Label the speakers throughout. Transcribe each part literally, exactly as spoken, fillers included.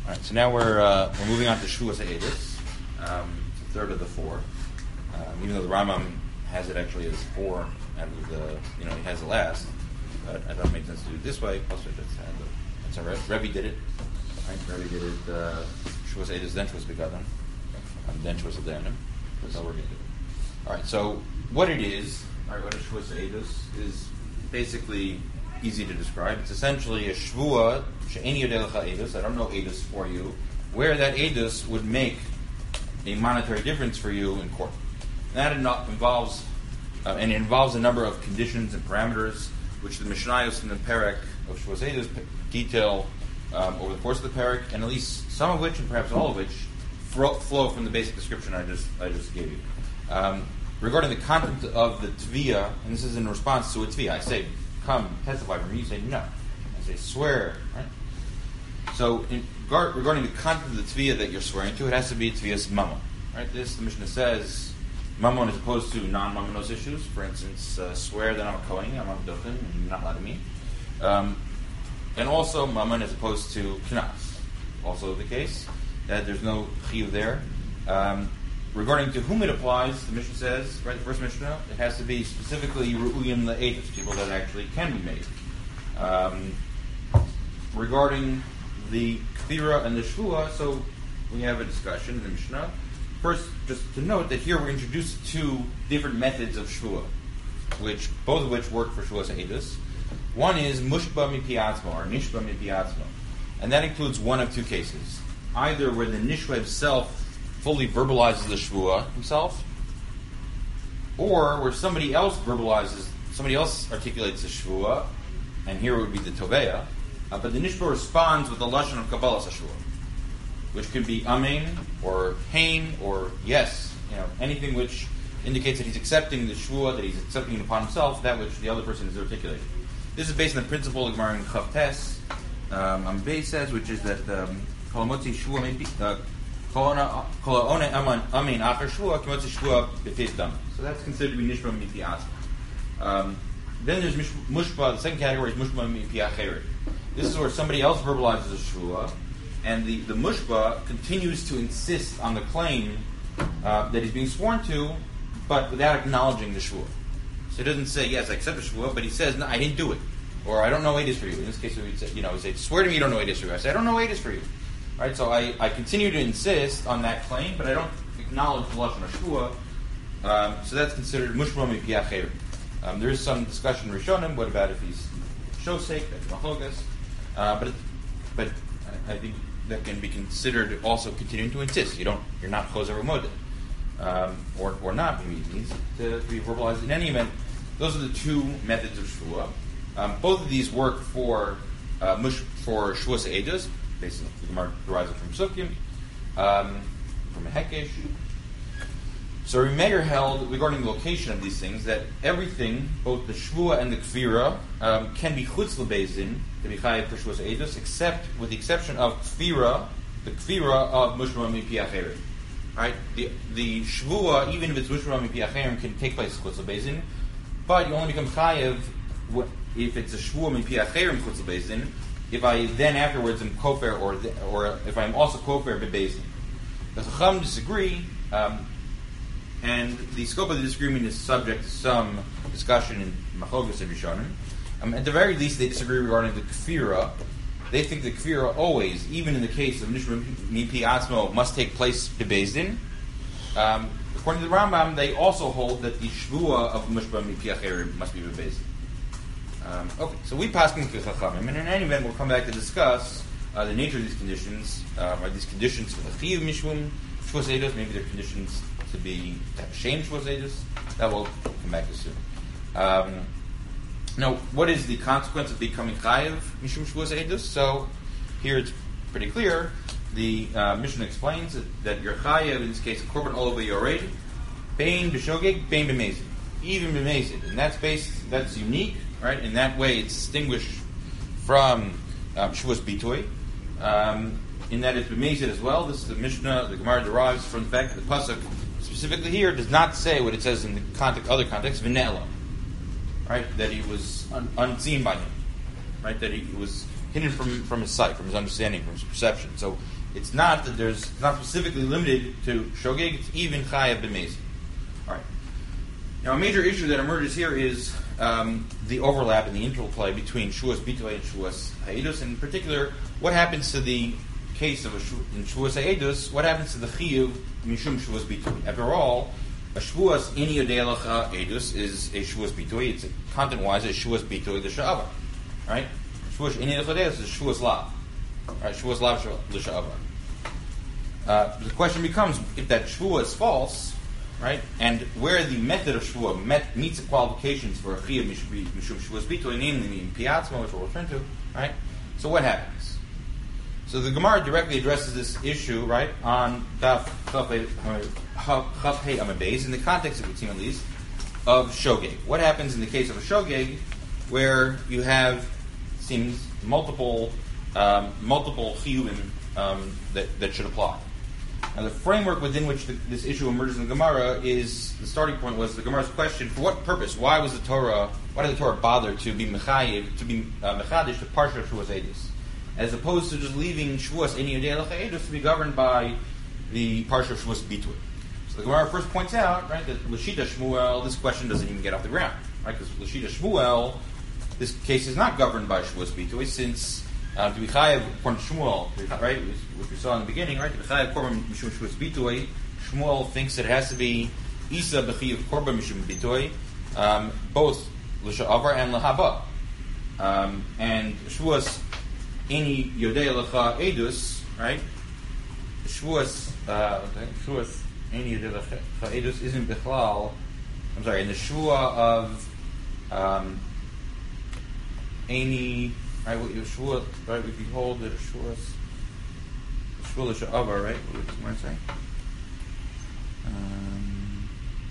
Speaker 1: All right, so now we're uh, we're moving on to Shavuos Ha'edus. Um, it's the third of the four. Um, even though the Rambam has it actually as four out of the, you know, he has the last. But I thought it made sense to do it this way. Plus, I just had the, that's how Re- Rebbe did it. Right? Rebbe did it. Uh, Shavuos Ha'edus, then Shavuos Begadan, um, then Shavuos Adanim. That's how we're going to do it. All right. So what it is, all right, what a Shavuos Ha'edus is basically easy to describe. It's essentially a shvua she'eni yodei lecha edus. I don't know edus for you, where that edus would make a monetary difference for you in court. And that involves, uh, and it involves a number of conditions and parameters, which the Mishnayos and the Perek of Shavuos Ha'edus detail um, over the course of the Perek, and at least some of which, and perhaps all of which, fro- flow from the basic description I just I just gave you. Um, regarding the content of the tviyah, and this is in response to a tviyah, I say, come testify for me. You say no. I say swear. Right? So, in regard, regarding the content of the tviyah that you're swearing to, it has to be tviyah's mammon. Right? This the Mishnah says mammon as opposed to non-mammonos issues. For instance, uh, swear that I'm a kohen, I'm a dochen, and you're not allowed to me. Um, and also mammon as opposed to knas. Also the case that there's no chiyuv there. Um, Regarding to whom it applies, the Mishnah says, right, the first Mishnah, it has to be specifically ru'uyim le'edus, people that actually can be made. Um, regarding the kfira and the shvua, so we have a discussion in the Mishnah. First, just to note that here we're introduced to two different methods of shvua, which both of which work for Shavuos Ha'edus. One is mushba mipi atzmo, or nishba mipi atzmo, and that includes one of two cases: either where the nishba himself fully verbalizes the shvua himself, or where somebody else verbalizes, somebody else articulates the shvua, and here it would be the toveya, uh, but the nishba responds with the lashon of kabbalas hashvua, which could be amen, or hein, or yes, you know, anything which indicates that he's accepting the shvua, that he's accepting it upon himself, that which the other person is articulating. This is based on the principle of Gemara in Chav Tes, um, Ambei says, which is that kolamotzi shvua maybe. So that's considered to be nishba mipi atzmo. Um, then there's mushba. The second category is mushba mipi acheret. This is where somebody else verbalizes a shvua, and the, the mushba continues to insist on the claim uh, that he's being sworn to, but without acknowledging the shvua. So he doesn't say, yes, I accept the shvua, but he says, no, I didn't do it. Or I don't know edus for you. In this case, we'd say, you know, we say, swear to me you don't know edus for you. I say, I don't know edus for you. Right, so I, I continue to insist on that claim, but I don't acknowledge the lashon hashvua. Um, so that's considered mushba mipi acheret. Um There is some discussion in Rishonim. What about if he's shosek? That's machlokas. Uh, but it, but I think that can be considered also continuing to insist. You don't. You're not choser u'modeh, um, or or not. Maybe it needs to be verbalized. In any event, those are the two methods of shvua. Um, both of these work for uh, mush for Shavuos Ha'edus. Basically, the Gemara derives it from Sukkim, um, from a Hekesh. So Meir held, regarding the location of these things, that everything, both the Shvua and the Kfira, um, can be Chutz L'Beizin, to be Chayav for Shavuos Ha'edus, except with the exception of Kfira, the Kfira of Mushba Mipi Acheret. Right? The, the Shvua, even if it's Mushba Mipi Acheret, can take place Chutz L'Beizin, but you only become Chayav if it's a Shvua Mipi Acheret Chutz L'Beizin, if I then afterwards am kofer, or the, or if I'm also kofer bebezin. The Chacham disagree, um, and the scope of the disagreement is subject to some discussion in Machlokas and Rishonim. Um, at the very least, they disagree regarding the kfira. They think the kfira always, even in the case of nishba mipi atzmo, must take place bebezin. Um, according to the Rambam, they also hold that the shvua of nishba mipi acher must be bebezin. Um, okay, so we pass in Chachamim, and in any event, we'll come back to discuss uh, the nature of these conditions. Uh, are these conditions for the chiyuv mishum Shavuos Ha'edus? Maybe they're conditions to be to have a shame Shavuos Ha'edus. That will come back to soon. Um, now, what is the consequence of becoming chayav mishum Shavuos Ha'edus? So here it's pretty clear. The uh, Mishnah explains that, that you're chayav, in this case, a korban olav yored, bein b'shogeg, bein b'mezid, even b'mezid, and that's based. That's unique. Right? In that way, it's distinguished from um, Shavuos Bitoy. Um, in that it's b'mezid as well. This is the Mishnah. The Gemara derives from the fact that the pasuk specifically here does not say what it says in the context, other contexts, v'ne'ela. Right? That he was un- unseen by him. Right? That he was hidden from, from his sight, from his understanding, from his perception. So it's not that there's it's not specifically limited to shogeg. It's even chayav b'mezid. All right. Now a major issue that emerges here is um, the overlap and the interplay between shuas bitoy and shuas ha'edus. In particular, what happens to the case of a shu, in shuas ha'edus? What happens to the chiyuv mishum shuas bitoy? After all, a shuas ini yodei lecha edus is a shuas bitoy. It's content-wise a shuas bitoy the sha'avar, right? Shuas ini lecha edus is shuas lav, right? Shuas lav l'sha'avar. Uh, the question becomes, if that shvua is false, right, and where the method of shvua met, meets the qualifications for a chiyuv mishum shuas bitoy, namely in piatzma, which we'll return to, right? So what happens? So the Gemara directly addresses this issue, right, on Daf Chaf Hei Amud Beis, in the context, it would seem at least, of shogeg. What happens in the case of a shogeg, where you have, seems, multiple um, multiple chiyuvim um, that that should apply? Now, the framework within which the, this issue emerges in the Gemara is, the starting point was the Gemara's question: for what purpose? Why was the Torah? Why did the Torah bother to be mechayiv, to be uh, mechadish to parsha shuas edus, as opposed to just leaving shuas ini yodei lecha edus to be governed by the parsha of shuas bitoy? So the Gemara first points out, right, that l'shita Shmuel, this question doesn't even get off the ground, right? Because l'shita Shmuel, this case is not governed by shuas bitoy, since uh, to be chayav according to Shmuel, right, which we saw in the beginning, right, to be chayav korban mishum shuas bitoy, Shmuel thinks it has to be isa b'chiyav korban mishum bitoy, um, both l'sha'avar and l'haba, um, and shuas ini yodei lecha edus, right? Shvuas, uh, shvuas ini yodei lecha edus isn't bichlal. I'm sorry. In the shvua of um, ini, right? What you shvua, right? If you hold the shvuas, shvua l'sha'avar, right? What does Gemara say? Um,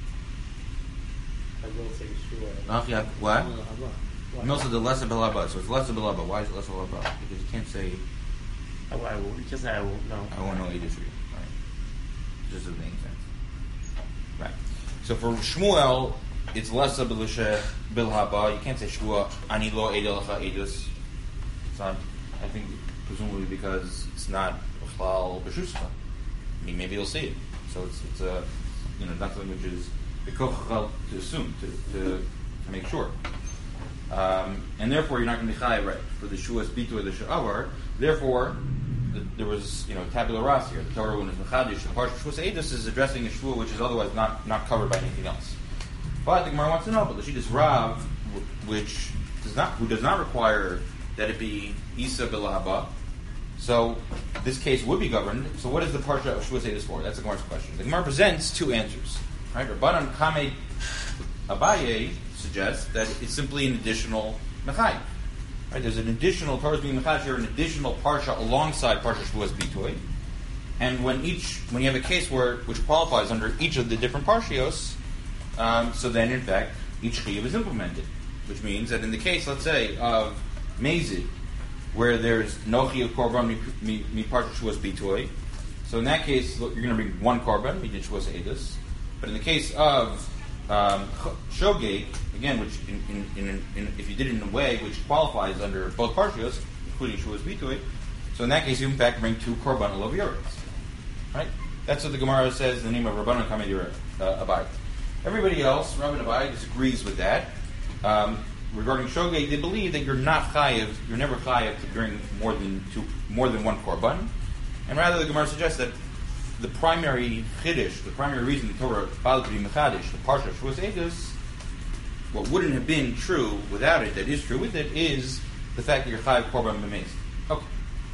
Speaker 2: I will say shvua.
Speaker 1: What? And also the lesser belaba, so it's lesser belaba. Why is it lesser belaba? Because you can't say.
Speaker 2: I, I will, because I will know.
Speaker 1: I won't know either for you. Right. Just doesn't make sense. Right. So for Shmuel, it's lesser belisha bilhaba. You can't say Shmuel ani lo edelacha edus. It's not. I think presumably because it's not b'chlal b'shuska. I mean, maybe you'll see it. So it's it's a you know not something which is b'kochal to assume to to, to make sure. Um, and therefore, you're not going to be chayav, right, for the shuas bitu or the sha'avar. Therefore, the, there was, you know, tabula rasa here. The Torah, when it's mechadish, the parsha shuas edus is addressing a shua which is otherwise not, not covered by anything else. But the Gemara wants to know, but the Shittas Rav, which does not, who does not require that it be isa bilahaba, so this case would be governed. So what is the parsha of shuas edus for? That's the Gemara's question. The Gemara presents two answers. Right, Rabbanan Kamei Abaye suggests that it's simply an additional mechayim. Right, there's an additional Torah's being mechayim here, an additional parsha alongside parsha Shvuas Bitoy, and when each when you have a case where which qualifies under each of the different parshios, um, so then in fact each chiyuv is implemented, which means that in the case, let's say, of Mezid, where there's no chiyuv korban mi, mi parsha Shvuas Bitoy, so in that case you're going to bring one korban, mi did Shvuas Edus, but in the case of Um, shogeg, again, which in, in, in, in, if you did it in a way which qualifies under both parshios, including shuas bitoy, so in that case you in fact bring two korban olav yoretz. Right? That's what the Gemara says in the name of Rabbanan Kamei uh, Abai. Everybody else, Rabban Abai, disagrees with that. Um, regarding shogeg, they believe that you're not chayiv, you're never chayiv to bring more than two, more than one korban, and rather the Gemara suggests that the primary chiddush, the primary reason the Torah bothered to be mechadish, the parsha of Shuas Edus, what wouldn't have been true without it, that is true with it, is the fact that you're chayiv korban b'mezid. Okay.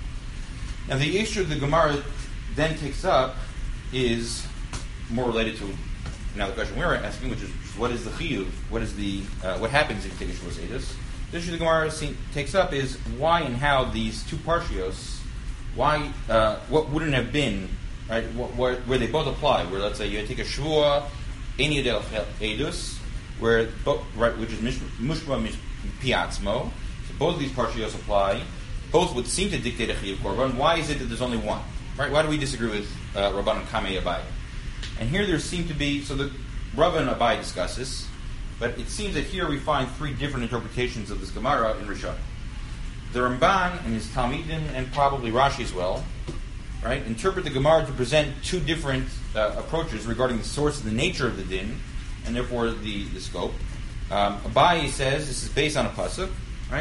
Speaker 1: Now the issue the Gemara then takes up is more related to now the question we're asking, which is what is the chiyuv? What is the uh, what happens if you take a Shuas Edus? The issue the Gemara takes up is why and how these two parshios, why uh, what wouldn't have been. Right, where, where they both apply, where let's say you take a shvua, any del edus, where both, right, which is mushma piatzmo, so both of these parshios apply. Both would seem to dictate a chiyuv korban. Why is it that there's only one? Right? Why do we disagree with uh, Rabbanan Kamei Abai? And here there seem to be so the Rabbanan Abai discusses, but it seems that here we find three different interpretations of this Gemara in Rishon. the Ramban and his Talmidim, and probably Rashi as well, right, interpret the Gemara to present two different uh, approaches regarding the source and the nature of the din, and therefore the, the scope. Um, Abaye says this is based on a pasuk, right?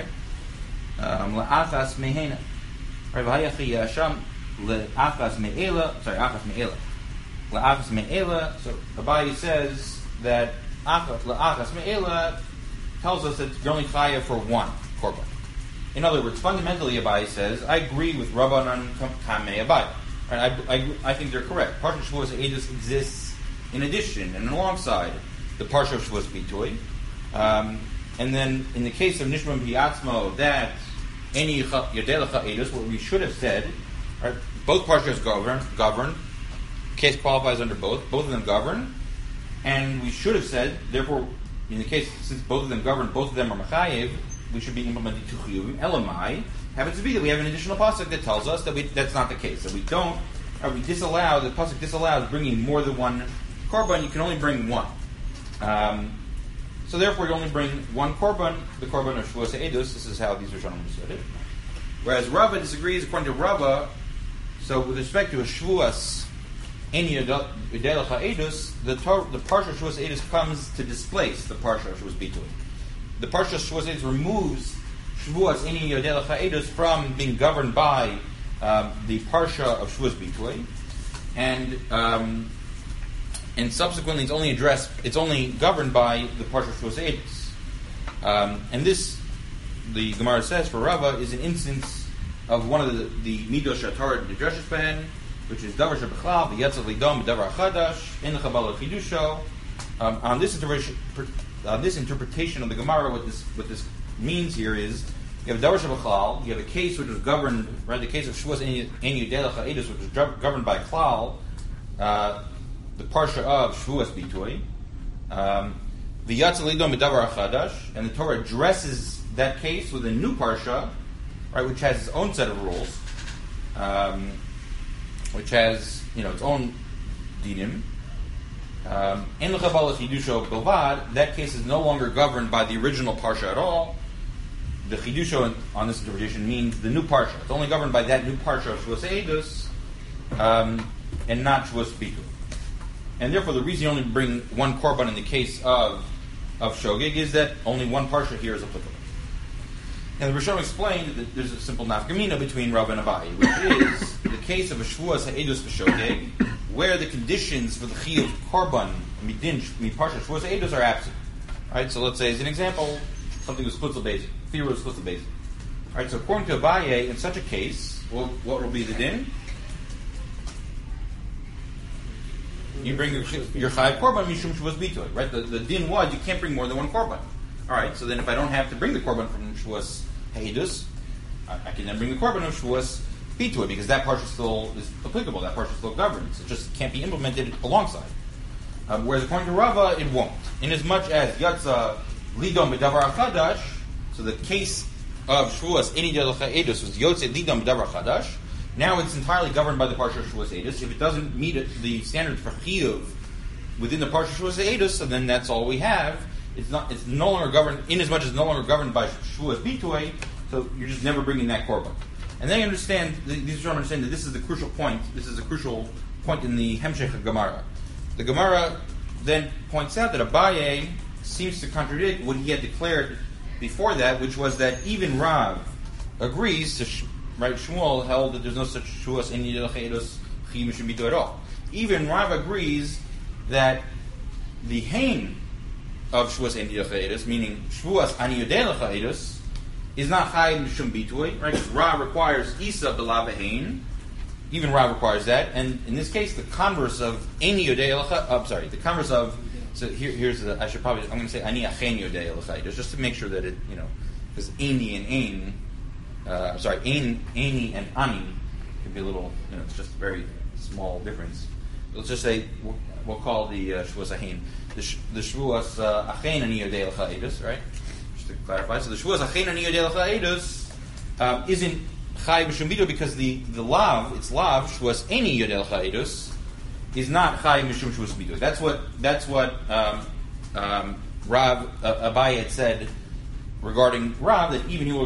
Speaker 1: Um, La'achas mehena, right? V'hayachi yasham le'achas me'ela. Sorry, achas me'ela. La'achas me'ela. So Abaye says that achas la'achas me'ela tells us that you're only chayav for one korban. In other words, fundamentally, Abaye says, I agree with Rabbanan Kamei Abaye. Right? I, I, I think they're correct. Parsha Shavuos Eidos exists in addition and alongside the Parsha of Shavuos Bitoy. Um, and then, in the case of Nishma Piatzmo, that any Yodelecha Eidos, what we should have said, right, both Parshas govern, govern, case qualifies under both, both of them govern, and we should have said, therefore, in the case, since both of them govern, both of them are Mechayev, we should be implementing two chiyuvim. Elamai happens to be that we have an additional pasuk that tells us that we, that's not the case. That we don't, or we disallow, the pasuk disallows bringing more than one korban. You can only bring one. Um, so therefore, you only bring one korban, the korban of Shavuos Eidos. This is how these Rishonim understood it. Whereas Rava disagrees. According to Rava, so with respect to a Shavuos Ein Yodelecha Eidos, the the parsha of Shavuos Eidos comes to displace the parsha of Shavuos Bitoy. The Parsha of Shavuos Eidos removes Shavuos Ein Yodelecha Eidos from being governed by um, the Parsha of Shavuos Bitoy, and um, and subsequently it's only addressed, it's only governed by the Parsha of Shavuos Eidos. Um, and this, the Gemara says for Rava, is an instance of one of the, the Midos Shatar Nidreshes Behen, which is Davar Shebechlal, the Yetzel Lidom, Davar Chadash, in the Chabal Chidusho. Um, on this interpretation. Uh, this interpretation of the Gemara, what this what this means here is, you have a Davar Shebechlal, you have a case which was governed, right, the case of Shavuos Ein Yodelecha Eidos, which was governed by Klal, uh, the Parsha of Shavuos Bitoy, um, the Yatzel Lidom B'Davar Chadash, and the Torah addresses that case with a new Parsha, right, which has its own set of rules, um, which has, you know, its own dinim. Um, in the Chabal Chidusho Bilvad, that case is no longer governed by the original Parsha at all. The Chidusho on this interpretation means the new Parsha. It's only governed by that new Parsha of Shavuos Eidos, um, and not Shavuos Bitoy. And therefore, the reason you only bring one korban in the case of of Shogeg is that only one Parsha here is applicable. And the Rishonim explained that there's a simple nafkamina between Rav and Abaye, which is the case of a Shavuos Eidos B'Shogeg, where the conditions for the chiyuv korban midin miparsha Shavuos Eidos are absent. Right. So let's say, as an example, something was chutzel basic, theory was chutzel basic. Right. So according to Abaye, in such a case, well, what will be the din? You bring your, your chayav korban mishum Shavuos Bitoy. Right. The, the din was you can't bring more than one korban. All right. So then, if I don't have to bring the korban from Shavuos Eidos, I, I can then bring the korban of Shavuos Bitoy, because that parsha still is applicable, that parsha still governs. It just can't be implemented alongside. Um, whereas according to Rava, it won't. Inasmuch as Yatza Lidom B'Davar Chadash, so the case of Shavuos Ein Yodelecha Eidos was Yotze Lidom B'Davar Chadash, now it's entirely governed by the parsha of Shavuos Eidos. If it doesn't meet it, the standards for chiyuv within the parsha of Shavuos Eidos, so then that's all we have. It's not. It's no longer governed, inasmuch as it's no longer governed by Shavuos Bitoy, so you're just never bringing that korban. And they understand, these are understand that this is the crucial point, this is a crucial point in the Hemshech of Gemara. The Gemara then points out that Abaye seems to contradict what he had declared before that, which was that even Rav agrees, to right, Shmuel held that there's no such Shavuos Ein Yodelecha Eidos chiyuv mishum bitoy at all. Even Rav agrees that the hain of Shavuos Ein Yodelecha Eidos, meaning Shavuos Ein Yodelecha Eidos, is not chayav mishum bitoy, right? Ra requires isa b'lav hain. Even Ra requires that, and in this case, the converse of Ein Yodelecha. I'm sorry, the converse of. So here, here's the. I should probably. I'm going to say ani achen Yodelecha Eidos, just to make sure that it, you know, because Eini and Ein, uh, sorry, Ein, Eini and Ani can be a little. You know, it's just a very small difference. Let's just say we'll, we'll call the uh, Shavuos Achen the sh, the Shavuos uh, Achen ani Yodelecha Eidos, right? To clarify, so the Shavuos Achen ani Yodelecha Eidos um, isn't chayav mishum bitoy because the, the lav, it's lav Shavuos Ein Yodelecha Eidos is not chayav mishum Shavuos Bitoy. That's what that's what um, um, Rav uh, Abaye had said regarding Rav, that even he will agree.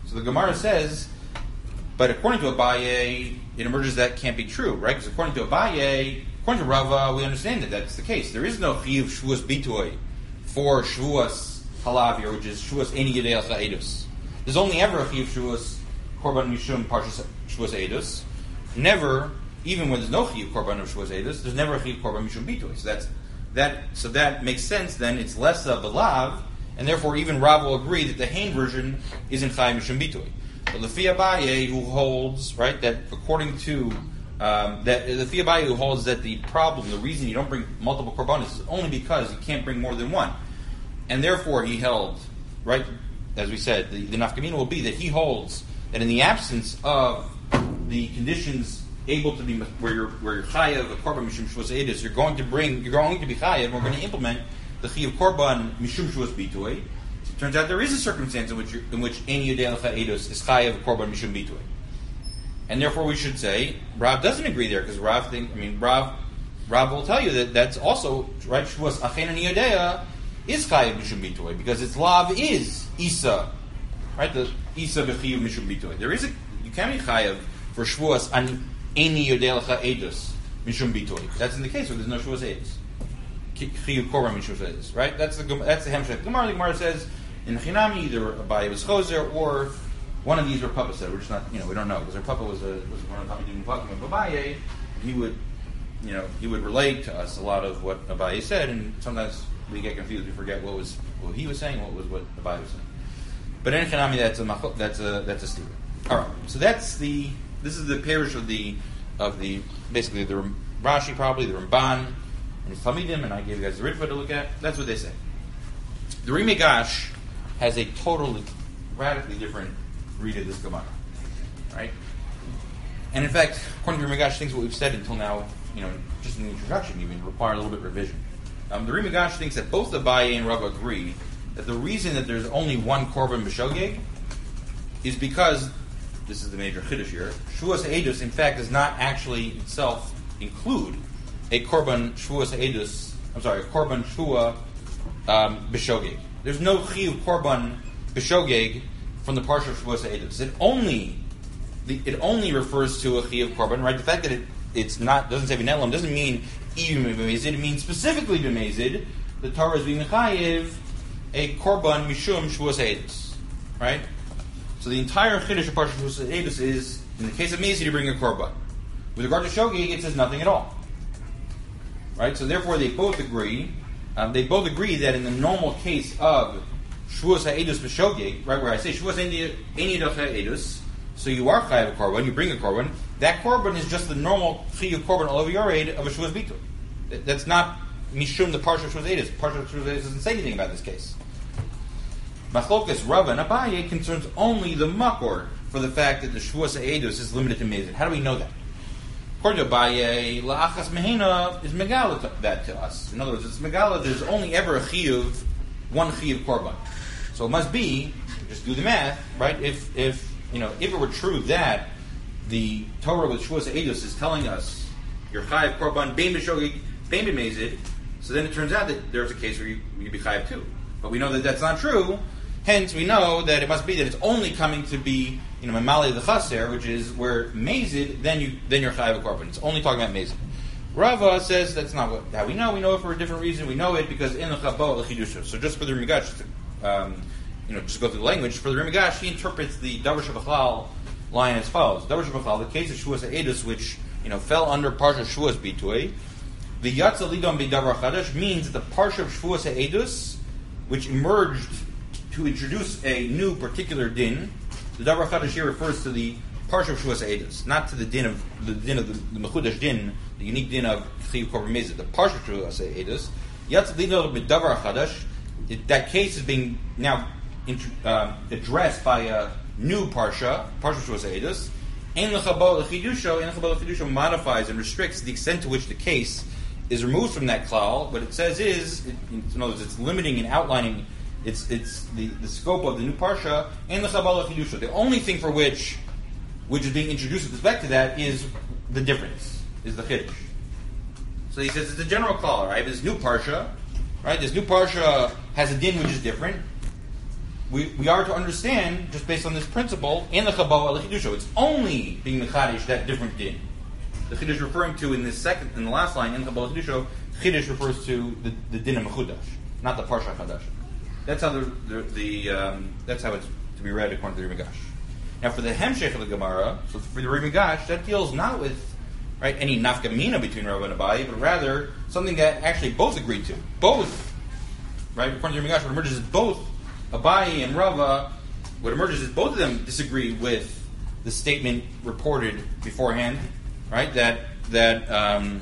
Speaker 1: So the Gemara says, but according to Abaye, it emerges that can't be true, right? Because according to Abaye, according to Rava, we understand that that's the case. There is no chiyuv shvuas bitoy for shvuas halavir, which is shvuas eni yedei al edus. There's only ever a chiyuv shvuas korban mishum parshas shvuas edus. Never, even when there's no chiyuv korban of shvuas edus, there's never a chiyuv korban mishum bitoy. So that's that. So that makes sense. Then it's less of a lav, and therefore even Rav will agree that the Hain version isn't chai mishum bitoy. But Lefi Abaye, who holds right that according to um, that Lefi Abaye who holds that the problem, the reason you don't bring multiple korbanos is only because you can't bring more than one, and therefore he held right as we said the, the nafkamina will be that he holds that in the absence of the conditions able to be where you're where you're chayav a korban mishum shvus edus, you're going to bring you're going to be chayav. We're going to implement the chayav korban mishum shvus bitoy. Turns out there is a circumstance in which in which any yudei lecha edus is chayav korban mishum bitoy, and therefore we should say Rav doesn't agree there because Rav think I mean Rav Rav will tell you that that's also right shvus achen and yudei is chayav mishum bitoy because its lav is isa, right? The isa b'chiyuv mishum bitoy. There is a you can be chayav for shvus an any yudei lecha edus mishum bitoy. That's in the case where there's no shvus edus. Chiyuv korban mishum edus, right? That's the that's the hemshech. Gemara the Gemara says. In Chinami, either Abaye was Choser or one of these were Papa said. We're just not, you know, we don't know because our Papa was a was one of the Talmidim Mufakim of Abaye. He would, you know, he would relate to us a lot of what Abaye said, and sometimes we get confused. We forget what was what he was saying, what was what Abaye was saying. But in Chinami, that's a that's a that's a stira. All right, so that's the this is the parish of the of the basically the Rashi probably the Ramban and his Talmidim, and I gave you guys the Ritva to look at. That's what they say. The Rimigash has a totally, radically different read of this Gemara, right? And in fact, according to Rimigash, things what we've said until now, you know, just in the introduction even, require a little bit of revision. Um, the Rimigash thinks that both Abaye and Rav agree that the reason that there's only one korban b'shogeg is because, this is the major chiddush here, Shvuas Ha'edus, in fact, does not actually itself include a korban Shvuas Ha'edus, I'm sorry, a korban Shvua um, b'shogeg. There's no chiyuv korban b'shogeg from the parsha of Shavuos Ha'edus. It only the, it only refers to a chiyuv korban, right? The fact that it it's not doesn't say v'nelam doesn't mean even b'mezid. It means specifically b'mezid. The Torah is being chayiv a korban mishum Shavuos Ha'edus, right? So the entire chiddush of parsha Shavuos Ha'edus is in the case of mezid you bring a korban. With regard to shogeg, it says nothing at all, right? So therefore, they both agree. Um, they both agree that in the normal case of Shvuas Ha'edus b'shogeg, right, where I say Shvuas Eni Yedei Ha'edus, so you are chayav a korban, you bring a korban, that korban is just the normal chiyuv korban all over your aid of a Shvuas Bitoy. That's not Mishum, the Parsha of Shvuas Ha'edus. Parsha of Shvuas Ha'edus doesn't say anything about this case. Machlokas Rava and Abaye concerns only the makor for the fact that the Shvuas Ha'edus is limited to Mezid. How do we know that? According to Abaye, la'achas mehena is megala to, that to us. In other words, it's megala. There's only ever a chiyuv, one chiyuv korban. So it must be. Just do the math, right? If if you know, if it were true that the Torah with Shvuas Ha'edus is telling us your chayiv korban bein b'shogeg bein b'mezid, so then it turns out that there's a case where you you be chayiv too. But we know that that's not true. Hence, we know that it must be that it's only coming to be, you know, Mamali the Chaser, which is where Mazid, then you then you're Chayav Korban. It's only talking about Mazid. Rava says that's not what, how we know. We know it for a different reason. We know it because in the Chabot L'Chidusha. So just for the Rimigash, um, you know, just go through the language. For the Rimigash, he interprets the Davar Shabachal line as follows: Davar Shabachal, the case of Shvuas Ha'edus, which you know fell under Parsha Shvuas Bitoy, the Yatza Lidon B'Davar Chadash means that the Parsha of Shvuas Ha'edus, which emerged to introduce a new particular din. The Davar Chadash here refers to the Parsha of Shvuas Ha'edus, not to the din of the din of the, the Mechudash din, the unique din of Chiyuv Korban Mezid. The Parsha of Shvuas Ha'edus, Yatz Lidon B'Davar Chadash. That case is being now uh, addressed by a new Parsha, Parsha of Shvuas Ha'edus. Ein L'Chabot L'Chidusho, Ein L'Chabot L'Chidusho modifies and restricts the extent to which the case is removed from that klal. What it says is, it, in other words, it's limiting and outlining. It's it's the, the scope of the new parsha and the Chabal Chidusha. The only thing for which which is being introduced with respect to that is the difference, is the chiddush. So he says it's a general call, right? This new parsha, right? This new parsha has a din which is different. we, we are to understand, just based on this principle, in the Chabal al-Chidusho, it's only being Mechadish that different din. The Chidush referring to in this second, in the last line, in the Chabal al-Chidusho, Chidush refers to the, the din of Mechudash, not the Parsha Chadash. That's how the, the, the um, that's how it's to be read according to the Rimigash. Now for the Hemshech of the Gemara, so for the Rimigash, that deals not with right any nafkamina between Rav and Abaye, but rather something that actually both agreed to. Both, right? According to the Rimigash, what emerges is both Abaye and Rava, what emerges is both of them disagree with the statement reported beforehand, right? That that um,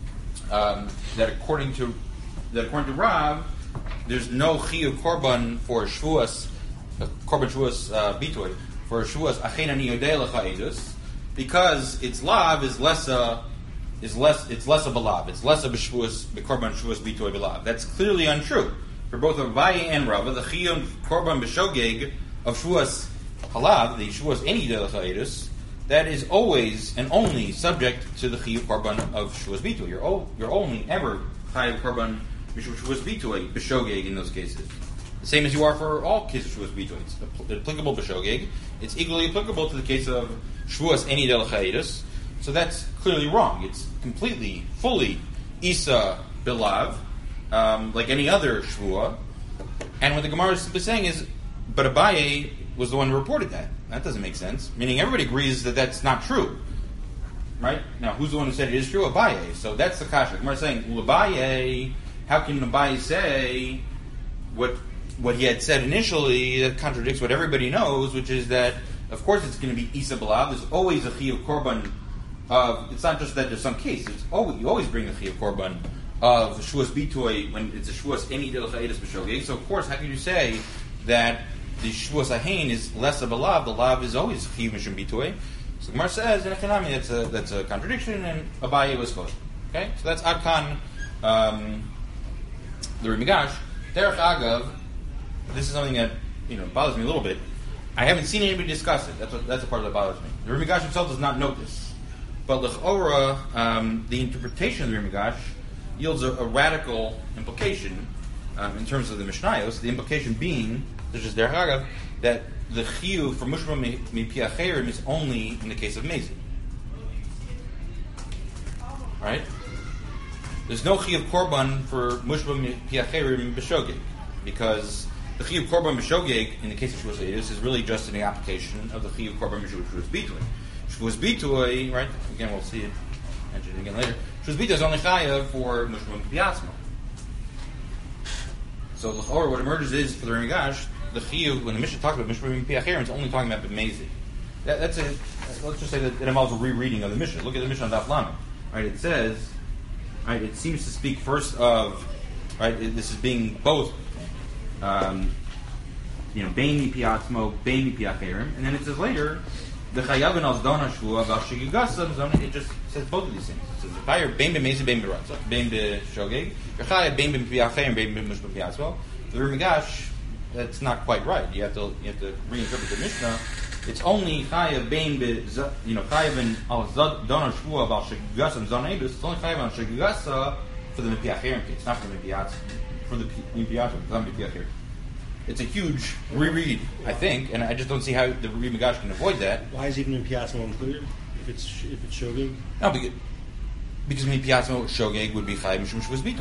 Speaker 1: um, that according to that according to Rav, there's no chiyuv korban for shvuas, uh, korban shvuas uh, bitoy for shvuas achein ani yodei lecha edus, because its lav is less a is less it's less of a lav, it's less of a shvuas korban shvuas bitoy belav. That's clearly untrue for both Abaye and Rava. The chiyuv korban b'shogeg of shvuas halav, the shvuas any yodei lecha edus, that is always and only subject to the chiyuv korban of shvuas bitoy. You're o- you're only ever chayav korban shvuas bitoy b'shogeg in those cases. The same as you are for all cases of shvuas bitoy. It's applicable b'shogeg. It's equally applicable to the case of shvuas any del chayidus. So that's clearly wrong. It's completely, fully isa bilav, um, like any other shvua. And what the Gemara is simply saying is, but Abaye was the one who reported that. That doesn't make sense. Meaning everybody agrees that that's not true. Right? Now, who's the one who said it is true? Abaye. So that's the kasha. The Gemara is saying, well, Abaye, how can Abaye say what what he had said initially that contradicts what everybody knows, which is that, of course, it's going to be Isa B'lav. There's always a chiyuv korban of, it's not just that there's some case, it's always, you always bring a chiyuv korban of shuas bitoy when it's a shuas any del chayidus b'shogeg. So, of course, how can you say that the shuas ahain is less of a lav? The lav is always chiyuv mishum bitoy. So, Gemara says, in Echanami, that's a, that's a contradiction, and Abaye was close. Okay? So that's Adkan, um, the Rimigash. Derech Agav, this is something that, you know, bothers me a little bit. I haven't seen anybody discuss it. That's what, that's the part that bothers me. The Rimigash himself does not note this. But L'chora, um, the interpretation of the Rimigash yields a, a radical implication um, in terms of the Mishnayos. The implication being, such as Derech Agav, that the chiyuv for mushma mi piacherim is only in the case of mezid. Right? There's no chiyuv korban for mushma mi piacherim b'shogeg, because the chiyuv korban b'shogeg in the case of shvuas edus is really just an application of the chiyuv korban b'shvuas bitoy. Shvuas bitoy, right? Again, we'll see it mentioned again later. Shvuas bitoy is only chayav for mushma piasma. So l'chor, what emerges is for the Rimigash, the chiyuv when the Mishnah talks about mushma piacherim, it's only talking about b'mezid. That, that's a let's just say that it involves a rereading of the Mishnah. Look at the Mishnah on Daf Lamed. Right? It says, right? It seems to speak first of, right? It, this is being both. Um, you know, bein mipiatzmo, bein mipiacherim, and then it says later, the chayavin al zdona shvua v'al shegigasa zona. It just says both of these things. It says the chayav bein b'mezid, bein b'ratza, bein b'shogeg, the chayav bein b'piacherim, bein b'mush b'piatzmo. The Rimigash, that's not quite right. You have to you have to reinterpret the Mishnah. It's only chayav bein b'z, you know, chayavin al zdona shvua v'al shegigasa zona edus. It's only chayav al shegigasa for the mipiacherim case, not for the mipiatzmo. For the Mipiacherim. It's a huge reread, I think, and I just don't see how the Rimigash can avoid that.
Speaker 3: Why is even Mipiatzmo included if it's if it's shogeg?
Speaker 1: No, because because Mipiatzmo shogeg would be chayiv mishum shvuas bitoy.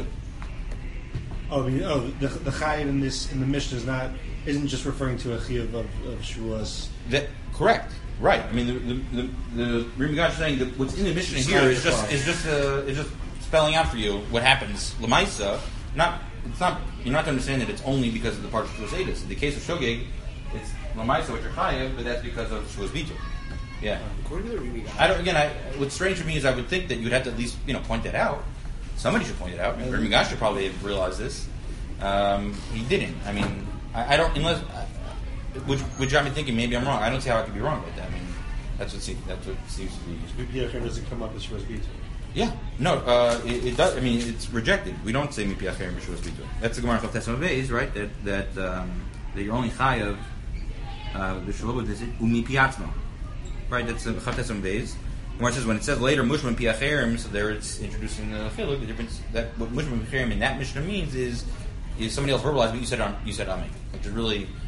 Speaker 3: Oh, I mean, oh, the the chayiv in this in the Mishnah is not isn't just referring to a chayiv of, of shvuas.
Speaker 1: That correct, right? I mean, the the, the, the Rimigash is saying that what's in the Mishnah
Speaker 3: It's
Speaker 1: here
Speaker 3: not
Speaker 1: is just
Speaker 3: defined.
Speaker 1: is just uh, is just spelling out for you what happens lemaisa. Not it's not you're not to understand that it's only because of the part of shvuas edus. In the case of shogeg, it's lemaisa which are chayav, but that's because of shvuas bitoy. Yeah.
Speaker 2: According to the Rimigash,
Speaker 1: I don't. Again, I, what's strange for me is I would think that you'd have to at least you know point that out. Somebody should point it out. I mean, Rimigash should probably have realized this. Um, he didn't. I mean, I, I don't unless uh, which which got me thinking maybe I'm wrong. I don't see how I could be wrong about that. I mean, that's what seems, that's what seems to be.
Speaker 3: Mipiacherim doesn't come up as shvuas bitoy.
Speaker 1: Yeah, no, uh, it, it does. I mean, it's rejected. We don't say mipiacherim b'shvuas bitoy. That's the Gemara of Tesam Beis, right? That that um, that you're only chayav uh, the shalom is umipiatzmo, right? That's the Tesam Beis. Gemara says when it says later mushma piacherim, so there it's introducing the chiluk. The difference that what mushma piacherim in that Mishnah means is is somebody else verbalized, but you said on you said amen, which is really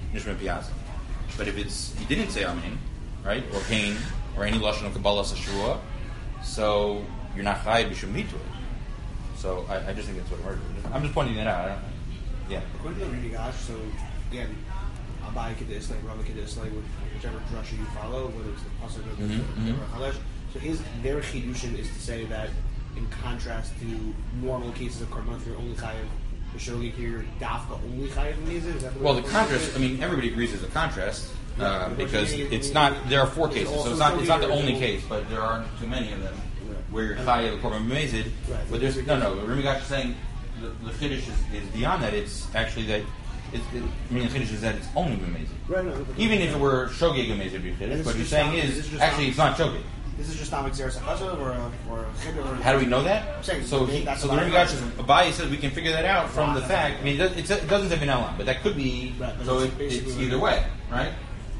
Speaker 1: nishma piazza. But if it's he didn't say amen, right, or pain, or any lashon of kabbalah sashua, so you're not chayav b'shum mitzvah. So I, I just think that's what I'm arguing. I'm just pointing that out. I don't, yeah.
Speaker 4: According to the Rimigash, so again, Abai Kedis, like Rava Kedis, like whichever drasha you follow, whether it's the pasuk or the
Speaker 1: Mm-hmm,
Speaker 4: Chalesh. So his their chidushin is to say that, in contrast to normal cases of korban, if you're only chayav b'shogeg, here you're dafka only chayav b'mezid. Is that the way
Speaker 1: Well, the
Speaker 4: it's
Speaker 1: contrast. I
Speaker 4: understood?
Speaker 1: mean, everybody agrees there's a contrast
Speaker 4: Yeah,
Speaker 1: uh,
Speaker 4: but
Speaker 1: because
Speaker 4: you-
Speaker 1: it's
Speaker 4: you-
Speaker 1: not. There are four
Speaker 4: it's
Speaker 1: cases, so
Speaker 4: also
Speaker 1: it's not. It's not the
Speaker 4: shogeg
Speaker 1: only
Speaker 4: or-
Speaker 1: case, but there aren't too many of them
Speaker 4: Right.
Speaker 1: where you're chayav korban b'mezid.
Speaker 4: Right.
Speaker 1: But there's no, no. Rimigash is saying the, the chiddush is, is beyond that. It's actually that. It, it, I mean, the chiddush is that it's only b'mezid.
Speaker 4: Right, no, but-
Speaker 1: Even if it were shogeg b'mezid, it'd be
Speaker 4: And
Speaker 1: chiddush.
Speaker 4: this
Speaker 1: What
Speaker 4: is
Speaker 1: you're
Speaker 4: just
Speaker 1: saying
Speaker 4: not- this
Speaker 1: is
Speaker 4: is just
Speaker 1: actually
Speaker 4: not-
Speaker 1: it's not shogeg.
Speaker 4: This is just not Xeris HaChazav or a, or a chid or a,
Speaker 1: How do we know that?
Speaker 4: I'm saying,
Speaker 1: So, he,
Speaker 4: that's
Speaker 1: so the
Speaker 4: about
Speaker 1: Rimigash
Speaker 4: it.
Speaker 1: is Abaye says we can figure that out from the fact. I mean, it, does, it's, it doesn't say Benelam, but that could be.
Speaker 4: Right, but
Speaker 1: so
Speaker 4: it's
Speaker 1: it,
Speaker 4: basically
Speaker 1: it's
Speaker 4: what it
Speaker 1: either
Speaker 4: is.
Speaker 1: way, right?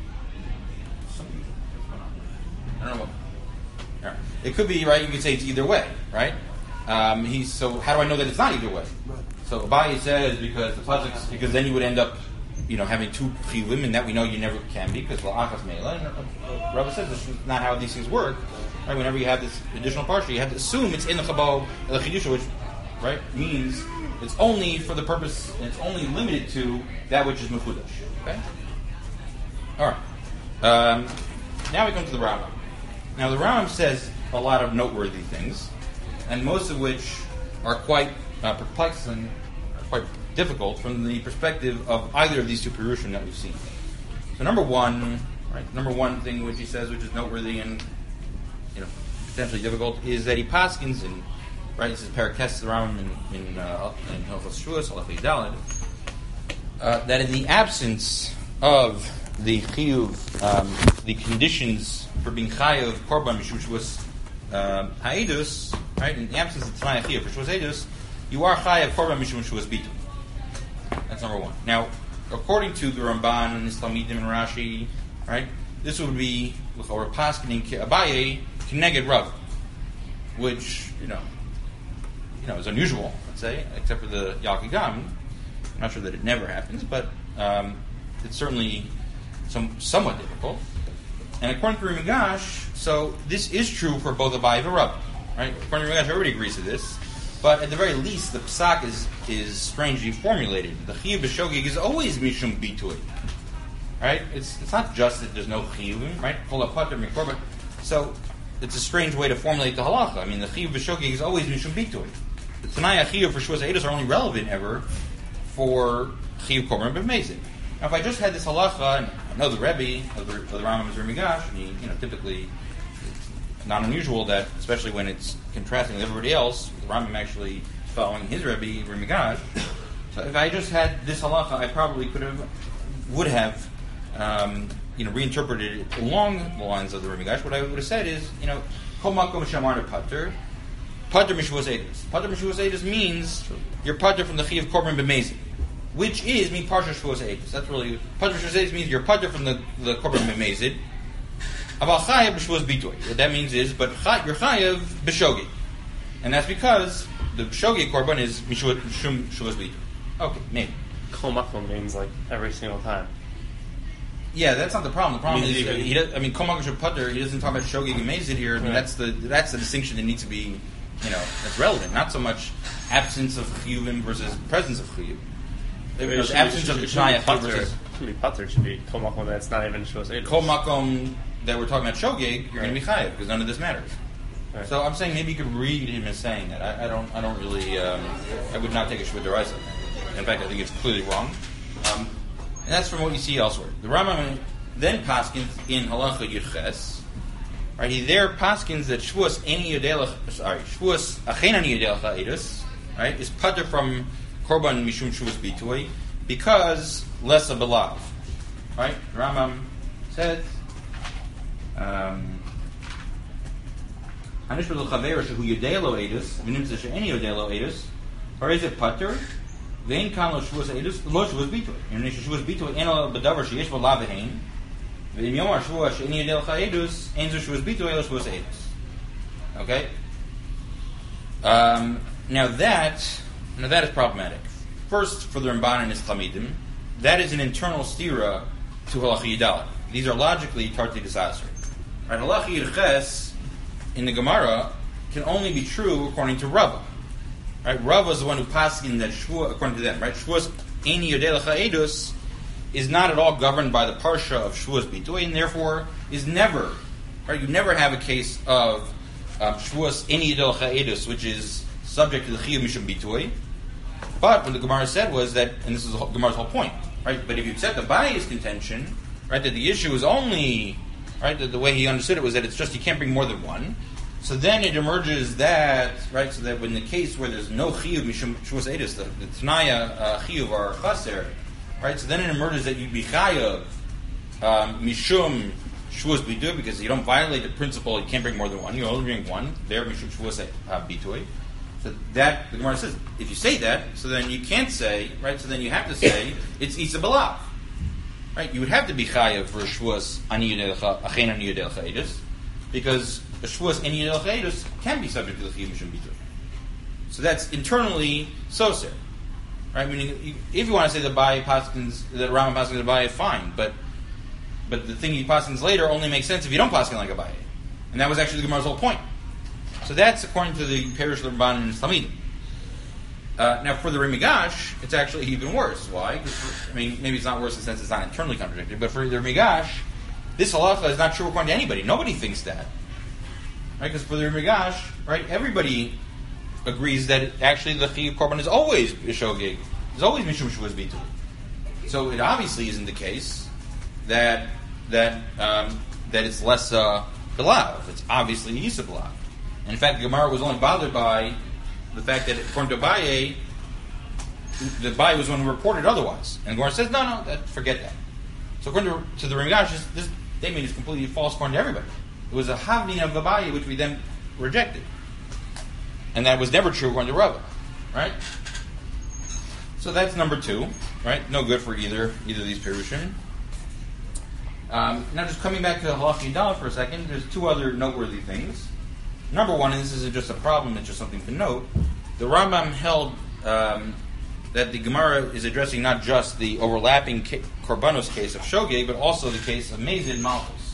Speaker 1: I don't know. What, yeah. It could be right. You could say it's either way, right? Um, he's so. How do I know that it's not either way?
Speaker 4: Right.
Speaker 1: So Abaye says because the pasuk, because then you would end up, you know, having two chiyuvim, and that we know you never can be because la'achas meila. And uh, Rabbi says this is not how these things work. Right? Whenever you have this additional parsha, you have to assume it's in the chabal the chidusha, which right means it's only for the purpose. And it's only limited to that which is mechudash. Okay. All right. Um, now we come to the Rambam. Now the Rambam says a lot of noteworthy things, and most of which are quite uh, perplexing, are quite difficult from the perspective of either of these two Perushim that we've seen. So number one, right, number one thing which he says, which is noteworthy and you know potentially difficult, is that he paskins and right. This is Parakes the Rambam in in uh, in Hilchos Shuas Halachei Daled, uh, that in the absence of the chiyuv, um, the conditions for being chayav korban mishum shvus um, haedus, right? In the absence of t'nai chiyuv for shvus haedus, you are chayav korban mishum shvus bitul. That's number one. Now, according to the Ramban and Islamidim and Rashi, right, this would be or paskening Abaye kineged Rav, which you know, you know, is unusual. Let's say, except for the Yalkigam. I'm not sure that it never happens, but um, it's certainly some somewhat difficult. And according to Rimigash, so this is true for both Abaye and Rav, right? According to Rimigash, everybody agrees to this. But at the very least, the psak is is strangely formulated. The chiyuv b'shogeg is always mishum bitui, right? It's it's not just that there's no chiyuvim, right? Kol hapater mikorban. So it's a strange way to formulate the halacha. I mean, the chiyuv b'shogeg is always mishum bitui. The tanai chiyuv for shvus eidos are only relevant ever for chiyuv korban b'mezid. Now, if I just had this halacha, and I know the Rebbe of the, of the Rambam is Rimigash, and he, you know, typically. Not unusual that, especially when it's contrasting with everybody else, the Rambam actually is following his Rebbe, Rimigash. So if I just had this halacha, I probably could have, would have, um, you know, reinterpreted it along the lines of the Rimigash. What I would have said is, you know, kol makom shamar pater, pater mishvus edus. Pater mishvus edus means you're pater from the chiyuv korban b'mezid, which is mean parsha shvus edus. That's really pater mishvus edus means you're pater from the the korban b'mezid. About chayav b'shvus bitoy. What that means is, but you're chayav b'shogeg, and that's because the b'shogeg korban is mishum shvus bitoy. Okay, maybe.
Speaker 2: Kol makom means like every single time.
Speaker 1: Yeah, that's not the problem. The problem
Speaker 2: I mean,
Speaker 1: is,
Speaker 2: even-
Speaker 1: he does, I mean, kol makom putter. He doesn't talk about shogeg and mezid here. I mean,
Speaker 2: Right.
Speaker 1: that's the that's the distinction that needs to be, you know, that's relevant. Not so much absence of chiyuvim versus presence of chiyuv.
Speaker 2: It should-
Speaker 1: Absence
Speaker 2: it
Speaker 1: of
Speaker 2: should-
Speaker 1: t'nai
Speaker 2: it should be
Speaker 1: versus
Speaker 2: pater. It should be pater. It should be kol makom. That's not even shvus edus.
Speaker 1: kol makom that we're talking about shogeg. You're going to be chayav because none of this matters.
Speaker 2: Right.
Speaker 1: So I'm saying maybe you could read him as saying that. I, I don't. I don't really. Um, I would not take a shvud deraisa. In fact, I think it's clearly wrong. Um, and that's from what you see elsewhere. The Rambam then paskins in halacha yudches. Right, he there paskins that shvuas any yodelach. Sorry, shvuas achen ani yodelach edus. Right, is pater from korban mishum shvuas bitui because less a belav. Right, the Rambam says. Um, Hanish l'chaver shehu yodei lo edus, v'nimtza she'eni yodei lo edus, or is it pater? Vein kan lo shvus edus, lo shvus bitui. And if shvus bitui eno b'davar sheyesh v'la v'hein, v'im yomar shvua she'eni yodei l'cha edus, ein zu shvus bitui lo shvus edus. Okay. Um, now that, now that is problematic. First, for the Ramban and his Talmidim, that is an internal stira to halacha yidalek. These are logically tarti disaster. Right? Halacha yidches in the Gemara can only be true according to Rava. Right? Rava is the one who paskin that shvua according to them. Right? Shvua's eni yodelecha edus is not at all governed by the parsha of shvua's bitoy, and therefore is never. Right? You never have a case of um, shvua's eni yodelecha edus, which is subject to the chiyuv mishum bitoy. But what the Gemara said was that, and this is the whole, Gemara's whole point, right? But if you accept the Abaye's contention, right, that the issue is only, right, that the way he understood it was that it's just you can't bring more than one. So then it emerges that, right, so that in the case where there's no chiyuv mishum shvuas edus, the, the t'naya uh, chiyuv or chaser, right, so then it emerges that you'd be chayav um, mishum shvuas bitoy because you don't violate the principle you can't bring more than one. You only bring one. There mishum shvuas uh, bitoy. So that the Gemara says, if you say that, so then you can't say, right? So then you have to say it's isa balav, right? You would have to be chayav for shvuas ani yudelecha achen ani yudelecha edus, because a shvuas ani yudelecha edus can be subject to the chiyuv mishum bitoy. So that's internally soser, right? Meaning, if you want to say the Abaye paskins, that Rambam paskins the Abaye, fine, but but the thing he paskins later only makes sense if you don't paskin like Abaye, and that was actually the Gemara's whole point. So that's according to the Perush L'Ramban and Talmidim. Uh, now, for the Rimigash, it's actually even worse. Why? Because, I mean, maybe it's not worse in the sense it's not internally contradictory, but for the Rimigash, this halacha is not true according to anybody. Nobody thinks that. Right? Because for the Rimigash, right, everybody agrees that it, actually the Chiyuv Korban is always Shogeg. It's always Mishum Shvuas Bitul. So it obviously isn't the case that that um, that it's less uh, Belav. It's obviously Yisa Belav. And in fact, the Gemara was only bothered by the fact that, according to Abaye, the Abaye was the one who reported otherwise. And the Gemara says, no, no, that, forget that. So according to, to the Rimigash, this, this statement is completely false according to everybody. It was a havdin of Abaye which we then rejected. And that was never true according to Rava. Right? So that's number two. Right? No good for either either of these Perushim. Um, now just coming back to Halacha Yidalek for a second, there's two other noteworthy things. Number one, and this isn't just a problem, it's just something to note, the Rambam held um, that the Gemara is addressing not just the overlapping ca- Korbanos case of Shogeg, but also the case of Mezid and Malchus.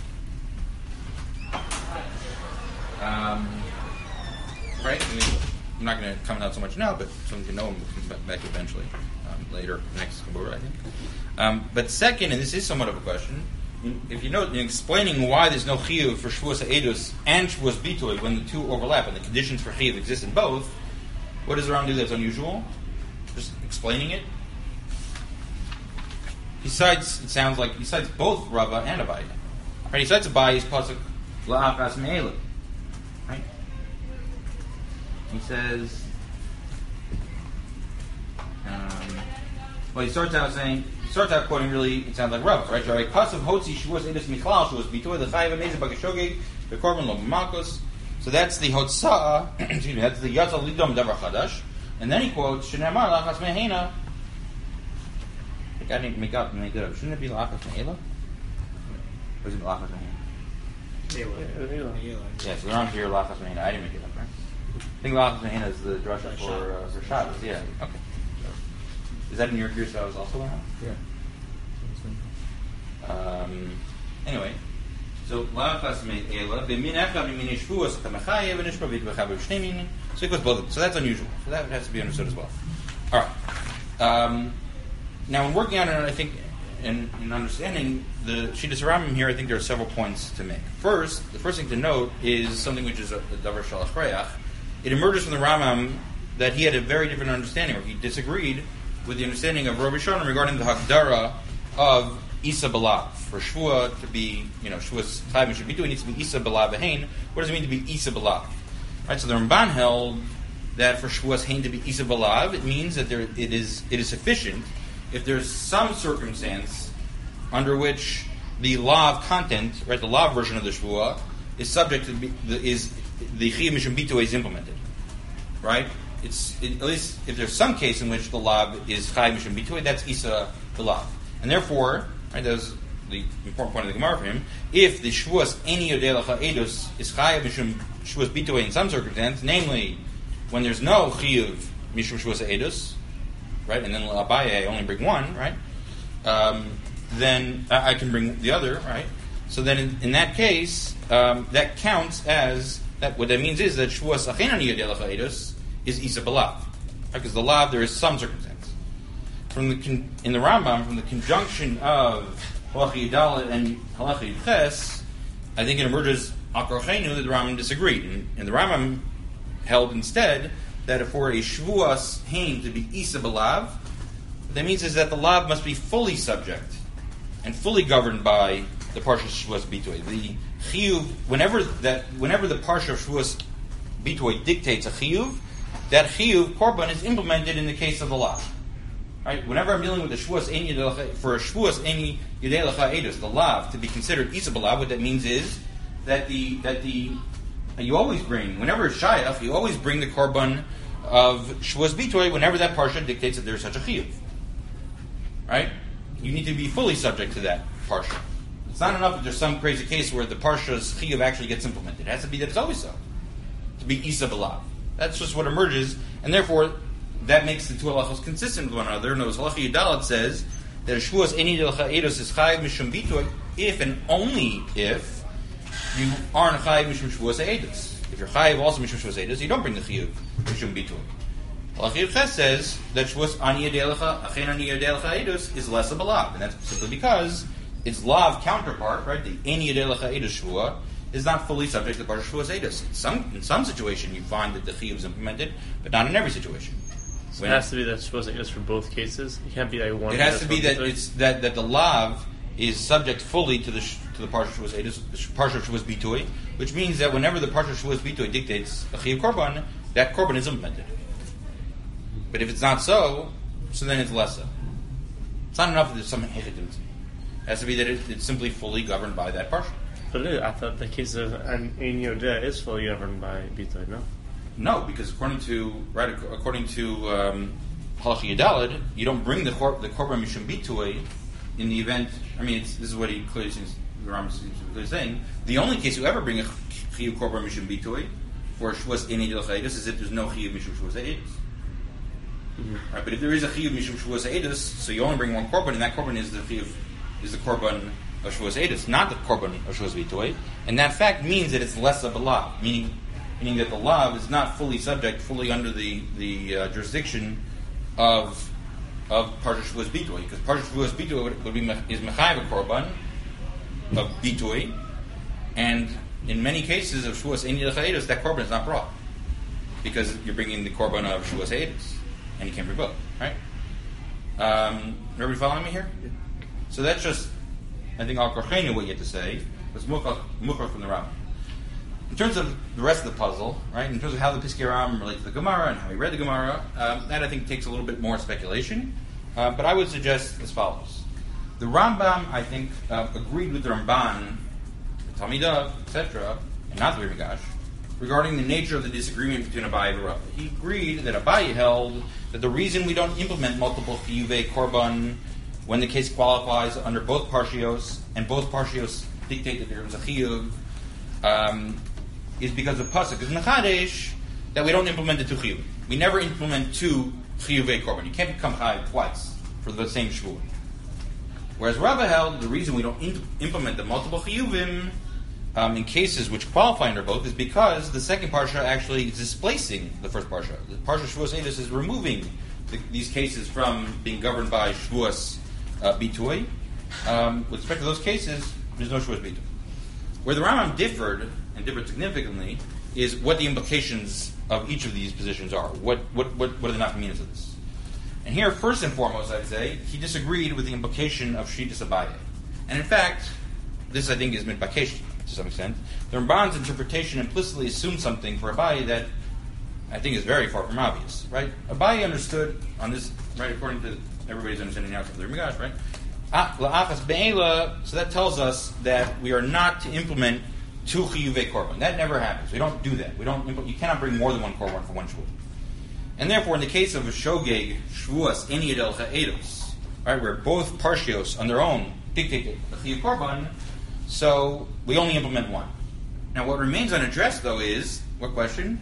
Speaker 1: Um, right? I mean, I'm not going to comment out so much now, but something to know, and we'll come back eventually, um, later, next Kabura, I think. Um, but second, and this is somewhat of a question, if you note, in explaining why there's no chiyuv for shvuas edus and shvuas bitoy when the two overlap and the conditions for chiyuv exist in both, what does the Rambam do that's unusual? Just explaining it. He cites, it sounds like, he cites both Rava and Abaye. Right? He cites Abaye's pasuk la'achas me'ela. Right? He says, um, well, he starts out saying. Starts out quoting really, it sounds like Rava, right? Right? Pasav hotzi shvuas edus michlal shvuas bitoy the chayav amazing bakashogeg the korban lo b'malchus. So that's the hotza. Excuse me. That's the yatza lidom davar chadash. And then he quotes shenemar lachas mehena. I got to make up make it up. Shouldn't it be lachas mehela? Or is it lachas mehena? Yeah, so they're on here lachas mehena. I didn't make it up, right? I think lachas mehena is the drasha for uh, for Shabbos. Yeah. Okay. Is that in your gear that was also on?
Speaker 3: Yeah.
Speaker 1: Um, anyway, so la'achas me'ela b'min echad b'min shvuas k'mechayev v'nishma v'itbechav b'shnei minin. So it goes both. So that's unusual. So that has to be understood as well. All right. Um, now, in working on it, I think, in, in understanding the Shittas Rambam here, I think there are several points to make. First, the first thing to note is something which is a, a davar shel achrayach. It emerges from the Rambam that he had a very different understanding, or he disagreed with the understanding of Rabbi Shonim regarding the Hagdara of Isa Balav. For Shvua to be, you know, Shvua's Chayim should be doing, it needs to be Isa Balav Hain. What does it mean to be Isa Balav? Right, so the Ramban held that for Shvua's Hain to be Isa Balav, it means that there it is it is sufficient if there's some circumstance under which the law of content, right, the law version of the Shvua is subject to be, the, is the Chiyuv Mishum Bitoy is implemented. Right? It's it, at least if there's some case in which the lav is Chayim Mishum Bitoy, that's Isa the lav. And therefore, right, that was the important point of the Gemara for him. If the Shvuas Eni Yodelecha Edus is Chayim Mishum Shvuas Bitoy in some circumstance, namely when there's no Chiyuv Mishum Shvuas Edus, right, and then Abaye only bring one, right? um, then I, I can bring the other, right? So then, in, in that case, um, that counts as that. What that means is that Shavuos Achein Ani Yodei Lecha Eidos is Isa B'Lav, because the lav there is some circumstance. From the con- in the Rambam, from the conjunction of Halacha Ydalet and Halacha Yudches, I think it emerges Akar Chenu that the Rambam disagreed, and, and the Rambam held instead that for a Shavuos Hain to be Isa B'Lav, what that means is that the lav must be fully subject and fully governed by the Parsha Shavuos Bitoy. The Chiyuv, whenever that, whenever the Parsha of Shavuos Bitoy dictates a Chiyuv, that Chiyuv Korban is implemented in the case of the lav. Right? Whenever I'm dealing with a Shavuos Ein Yodei Lecha, for a Shavuos Ein Yodei Lecha Eidos, the lav to be considered Isa B'Lav, what that means is that the that the you always bring, whenever it's Shayach, you always bring the Korban of Shavuos Bitoy whenever that Parsha dictates that there's such a Chiyuv. Right? You need to be fully subject to that Parsha. It's not enough that there's some crazy case where the Parsha's Chiyuv actually gets implemented. It has to be that it's always so. To be Isa B'Lav. That's just what emerges, and therefore that makes the two halachos consistent with one another. Notice Halacha Ydalet says that a Shavuos Ein Yodei Lecha Eidos is Chayiv Mishum Bitoy if and only if you aren't Chayiv Mishum Shavuos Eidos. If you're Chayiv also Mishum Shavuos Eidos, you don't bring the Chiyuv Mishum Bitoy. Halacha Yudches says that Shavuos Ani Yodei Lecha Achein Ani Yodei Lecha Eidos is less of a lav, and that's simply because its lav counterpart, right, the Ein Yodei Lecha Eidos Shavua, is not fully subject to the Parsha Shavuos Eidos. In some in some situation, you find that the Chiyuv is implemented, but not in every situation.
Speaker 2: So
Speaker 1: When
Speaker 2: it has to be that Shavuos Eidos for both cases. It can't be like one.
Speaker 1: it has to be that
Speaker 2: Bitoy.
Speaker 1: it's that, that the lav is subject fully to the to the Parsha Shavuos Eidos, the Parsha Shavuos Bitoy, which means that whenever the Parsha Shavuos Bitoy dictates a Chiyuv Korban, that Korban is implemented. But if it's not so, so then it's less so. It's not enough that there's some hechedim. It has to be that it, it's simply fully governed by that Parsha.
Speaker 2: But it is. I thought the case of an Ein Yodeh is fully governed by Bitoy, no?
Speaker 1: No, because according to right according to um, Halacha Ydalet, you don't bring the kor- the korban mishum bitoy in the event. I mean, it's, this is what he clearly seems. The Rambam seems to be clearly saying the only case you ever bring a chiyuv korban mishum bitoy for Shavuos Ein Yodei Lecha Eidos is if there's no chiyuv mishum Shavuos Eidos. Mm-hmm. Right, but if there is a chiyuv mishum Shavuos Eidos, so you only bring one korban, and that korban is the chiyuv is the korban of Shavuos Eidos, not the korban of Shavuos Bitoy, and that fact means that it's less of a lav, meaning meaning that the lav is not fully subject, fully under the the uh, jurisdiction of of Parsha Shavuos Bitoy, because Parsha Shavuos Bitoy would, would be is mechayiv a korban of Bitoy, and in many cases of Shavuos Ein Yodei Lecha Eidos, that korban is not brought because you're bringing the korban of Shavuos Eidos, and you can't bring both, right? Um, everybody following me here? So that's just, I think, Al Korchenu what you have to say. It's Mukhar from the Rambam. In terms of the rest of the puzzle, right, in terms of how the Piskei Rambam relate to the Gemara and how he read the Gemara, um, that I think takes a little bit more speculation. Uh, but I would suggest as follows. The Rambam, I think, uh, agreed with the Ramban, the Talmidav, et cetera, and not the Rigash, regarding the nature of the disagreement between Abaye and Rava. He agreed that Abaye held that the reason we don't implement multiple chiyuvei korban when the case qualifies under both parshios, and both parshios dictate that there is a chiyuv, um, is because of pasuk is mechadesh that we don't implement the two chiyuv. We never implement two chiyuvei korban. You can't become chayiv twice for the same shvuah. Whereas Rava held the reason we don't in- implement the multiple chiyuvim um, in cases which qualify under both is because the second parsha actually is displacing the first parsha. The parsha Shavuos Eidos is removing the, these cases from being governed by Shavuos uh, Bitoy. Um, with respect to those cases, there's no Shavuos Bitoy. Where the Rambam differed, and differed significantly, is what the implications of each of these positions are. What what what, what are the nafkaminas of this? And here, first and foremost, I'd say, he disagreed with the implication of Shitas Abaye. And in fact, this I think is mitbakesh to some extent. The Ramban's interpretation implicitly assumes something for Abaye that I think is very far from obvious. Right? Abaye understood on this, right, according to everybody's understanding now from the Rigash, right? La'achas be'ela, so that tells us that we are not to implement two chiyuvei korban. That never happens. We don't do that. We don't. Impl- you cannot bring more than one korban for one shvuah. And therefore, in the case of a shogeg shvuas Ein Yodei Lecha Eidos, right, where both parshios on their own dictate the chiyuv korban, so we only implement one. Now, what remains unaddressed, though, is what question?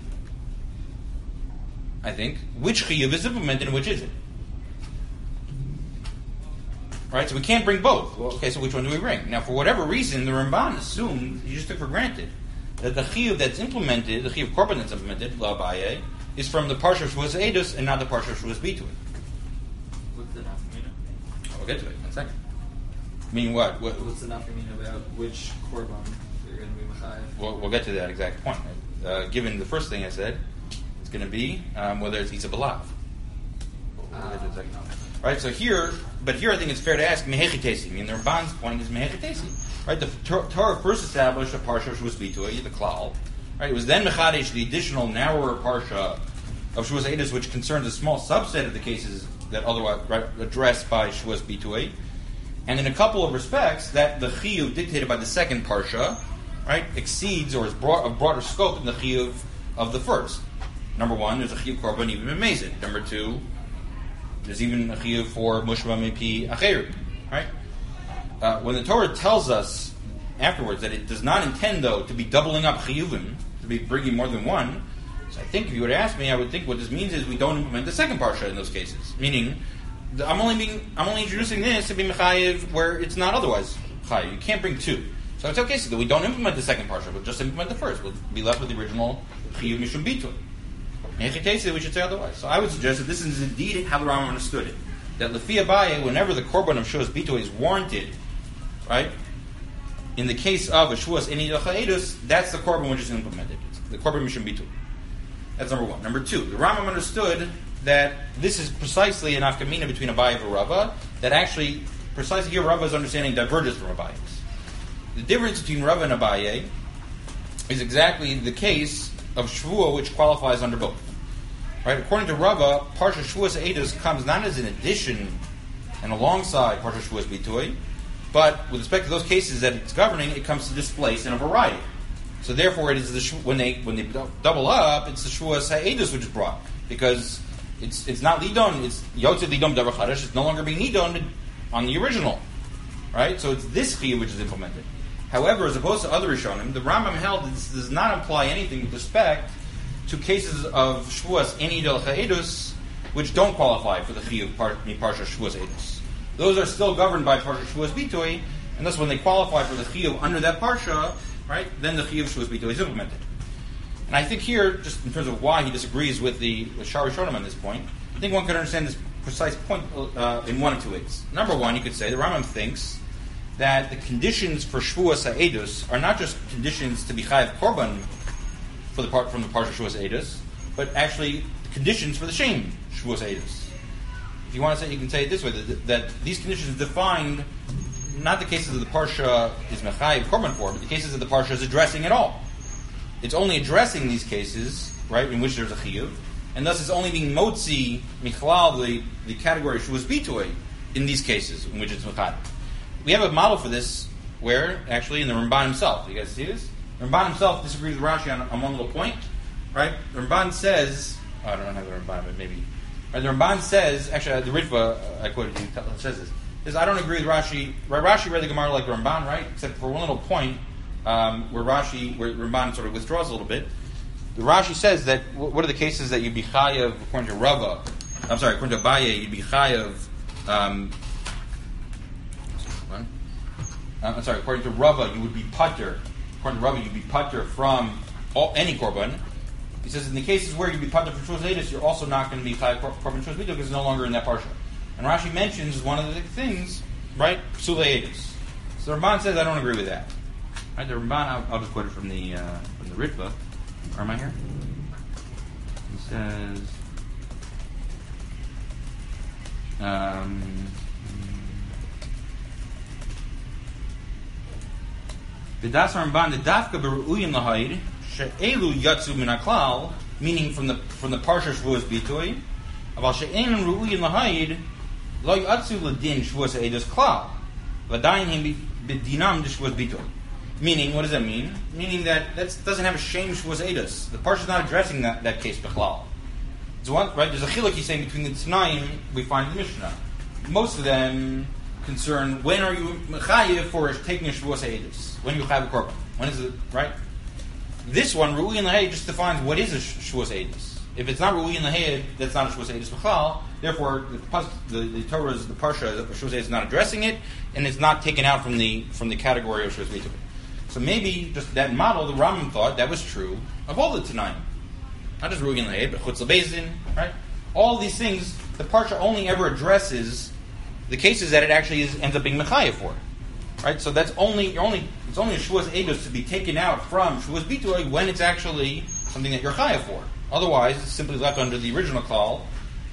Speaker 1: I think which chiyuv is implemented and which isn't. Right, so we can't bring both. Well, okay, so which one do we bring? Now, for whatever reason, the Ramban assumed, he just took for granted, that the chiyuv that's implemented, the chiyuv korban that's implemented, la Abaye, is from the parsha Shavuos Eidos and not the parsha Shavuos Bitui.
Speaker 5: What's the nafkamina?
Speaker 1: We'll get to it in a second. Meaning what? what
Speaker 5: What's the nafkamina about which korban you're going to be mechayev?
Speaker 1: we'll, we'll get to that exact point. Uh, given the first thing I said, it's going to be um, whether it's Isa B'lav. We'll get to it in a second. Right, so here, but here I think it's fair to ask, Mehechitesi. I mean, the Ramban's point is Mehechitesi. Right, the Torah first established a parsha of Shavuos Bitui, the klal. Right, it was then Mechadesh, the additional narrower parsha of Shavuos Eidos, which concerns a small subset of the cases that otherwise right, addressed by Shavuos Bitui. And in a couple of respects, that the chiyuv dictated by the second parsha, right, exceeds or is broad, of broader scope than the chiyuv of the first. Number one, there's a chiyuv korban even b'mezid. Number two, there's even a chiyuv for mushba mipi acherim, right? Uh, when the Torah tells us afterwards that it does not intend, though, to be doubling up chiyuvim, to be bringing more than one, so I think if you were to ask me, I would think what this means is we don't implement the second parsha in those cases. Meaning, I'm only being, I'm only introducing this to be mechayev where it's not otherwise chayev. You can't bring two. So it's okay, so that we don't implement the second parsha, we'll just implement the first. We'll be left with the original chiyuv mishum bitui. We should say otherwise. So I would suggest that this is indeed how the Rambam understood it. That Lefi Abaye, whenever the korban of Shavuos Bitui is warranted, right, in the case of a Shavuos Eni Edus, that's the korban which is implemented. The korban mishum bitui. That's number one. Number two, the Rambam understood that this is precisely an afkamina between Abaye and Rava, that actually, precisely here, Rava's understanding diverges from Abaye's. The difference between Rava and Abaye is exactly the case of Shvuah, which qualifies under both. Right? According to Rava, Parsha Shavuos Eidos comes not as an addition and alongside Parsha Shavuos Bitui, but with respect to those cases that it's governing, it comes to displace in a variety. So therefore, it is the when they when they double up, it's the Shavuos Eidos which is brought, because it's it's not lidon, it's Yotzei lidon davar chadash. It's no longer being lidon on the original, right? So it's this chiyuv which is implemented. However, as opposed to other Rishonim, the Rambam held that this does not imply anything with respect to cases of Shavuos Eni Del Cha'edus, which don't qualify for the chiyuv par, Parsha Shavuos Eidos. Those are still governed by Parsha Shavuos Bitui, and thus when they qualify for the chiyuv under that Parsha, right, then the chiyuv Shavuos Bitui is implemented. And I think here, just in terms of why he disagrees with the Shar Rishonim on this point, I think one could understand this precise point uh, in one of two ways. Number one, you could say the Rambam thinks that the conditions for Shavuos Ha'edus are not just conditions to be chayav korban for the part from the parsha Shavuos Ha'edus, but actually conditions for the shame Shavuos Ha'edus. If you want to say, you can say it this way: that, that these conditions defined not the cases of the parsha is mechayev korban for, but the cases that the parsha is addressing at all. It's only addressing these cases, right, in which there's a chiyuv, and thus it's only being motzi michlal the the category Shavuos Bitui in these cases in which it's mechayev. We have a model for this where, actually, in the Ramban himself. You guys see this? The Ramban himself disagrees with Rashi on, on one little point, right? The Ramban says, oh, I don't have the Ramban, but maybe. Right, the Ramban says, actually, the Ritva, uh, I quoted you, says this. Says, I don't agree with Rashi. Right, Rashi read the Gemara like the Ramban, right? Except for one little point um, where Rashi, where Ramban sort of withdraws a little bit. The Rashi says that, what are the cases that you'd be chayav, according to Rava, I'm sorry, according to Abaye, you'd be chayav, um, Uh, I'm sorry, according to Rava, you would be putter. According to Rava, you'd be putter from all, any korban. He says in the cases where you'd be putter from Shavuos Eidos, you're also not going to be chayav korban Shavuos Bitui because it's no longer in that parsha. And Rashi mentions one of the things, right? Psulei Eidos. So the Ramban says, I don't agree with that. Right? The Ramban, I'll, I'll just quote it from the uh, from the Ritva. Where am I here? He says, um. V'das Ramban the dafka beru'uyin lahayid she'elu yatzu min haklal, meaning from the from the parsha Shavuos Bitui, aval she'ein ru'uyin lahayid lo yatzu ladin Shavuos Eidos klal v'dayin him b'dinam Shavuos Bitui. Meaning, what does that mean? Meaning that that doesn't have a shame Shavuos Eidos. The parsha is not addressing that, that case b'chlal. It's one, right? There's a chiluk he's saying between the Tanaim we find in the Mishnah. Most of them concern when are you mechayev for taking a Shavuos Eidos? When you have a korban? When is it, right? This one, Ru'i and Lahei, just defines what is a Shavuos Eidos. if it's not Ru'in Lahayed, that's not a Shavuos Eidus B'chal. Therefore, the, the, the Torah's, the Parsha, the Shavuos Eidus is not addressing it, and it's not taken out from the from the category of Shavuos B'toi. So maybe just that model, the Rambam thought that was true of all the Tanaim. Not just Ru'in Lahayed, but Chutz L'Bezdin, right? All these things, the Parsha only ever addresses the cases that it actually is, ends up being Mechayev for. Right? So that's only, you're only it's only a Shavuos Eidus to be taken out from Shavuos B'toi when it's actually something that you're Chayev for. Otherwise, it's simply left under the original call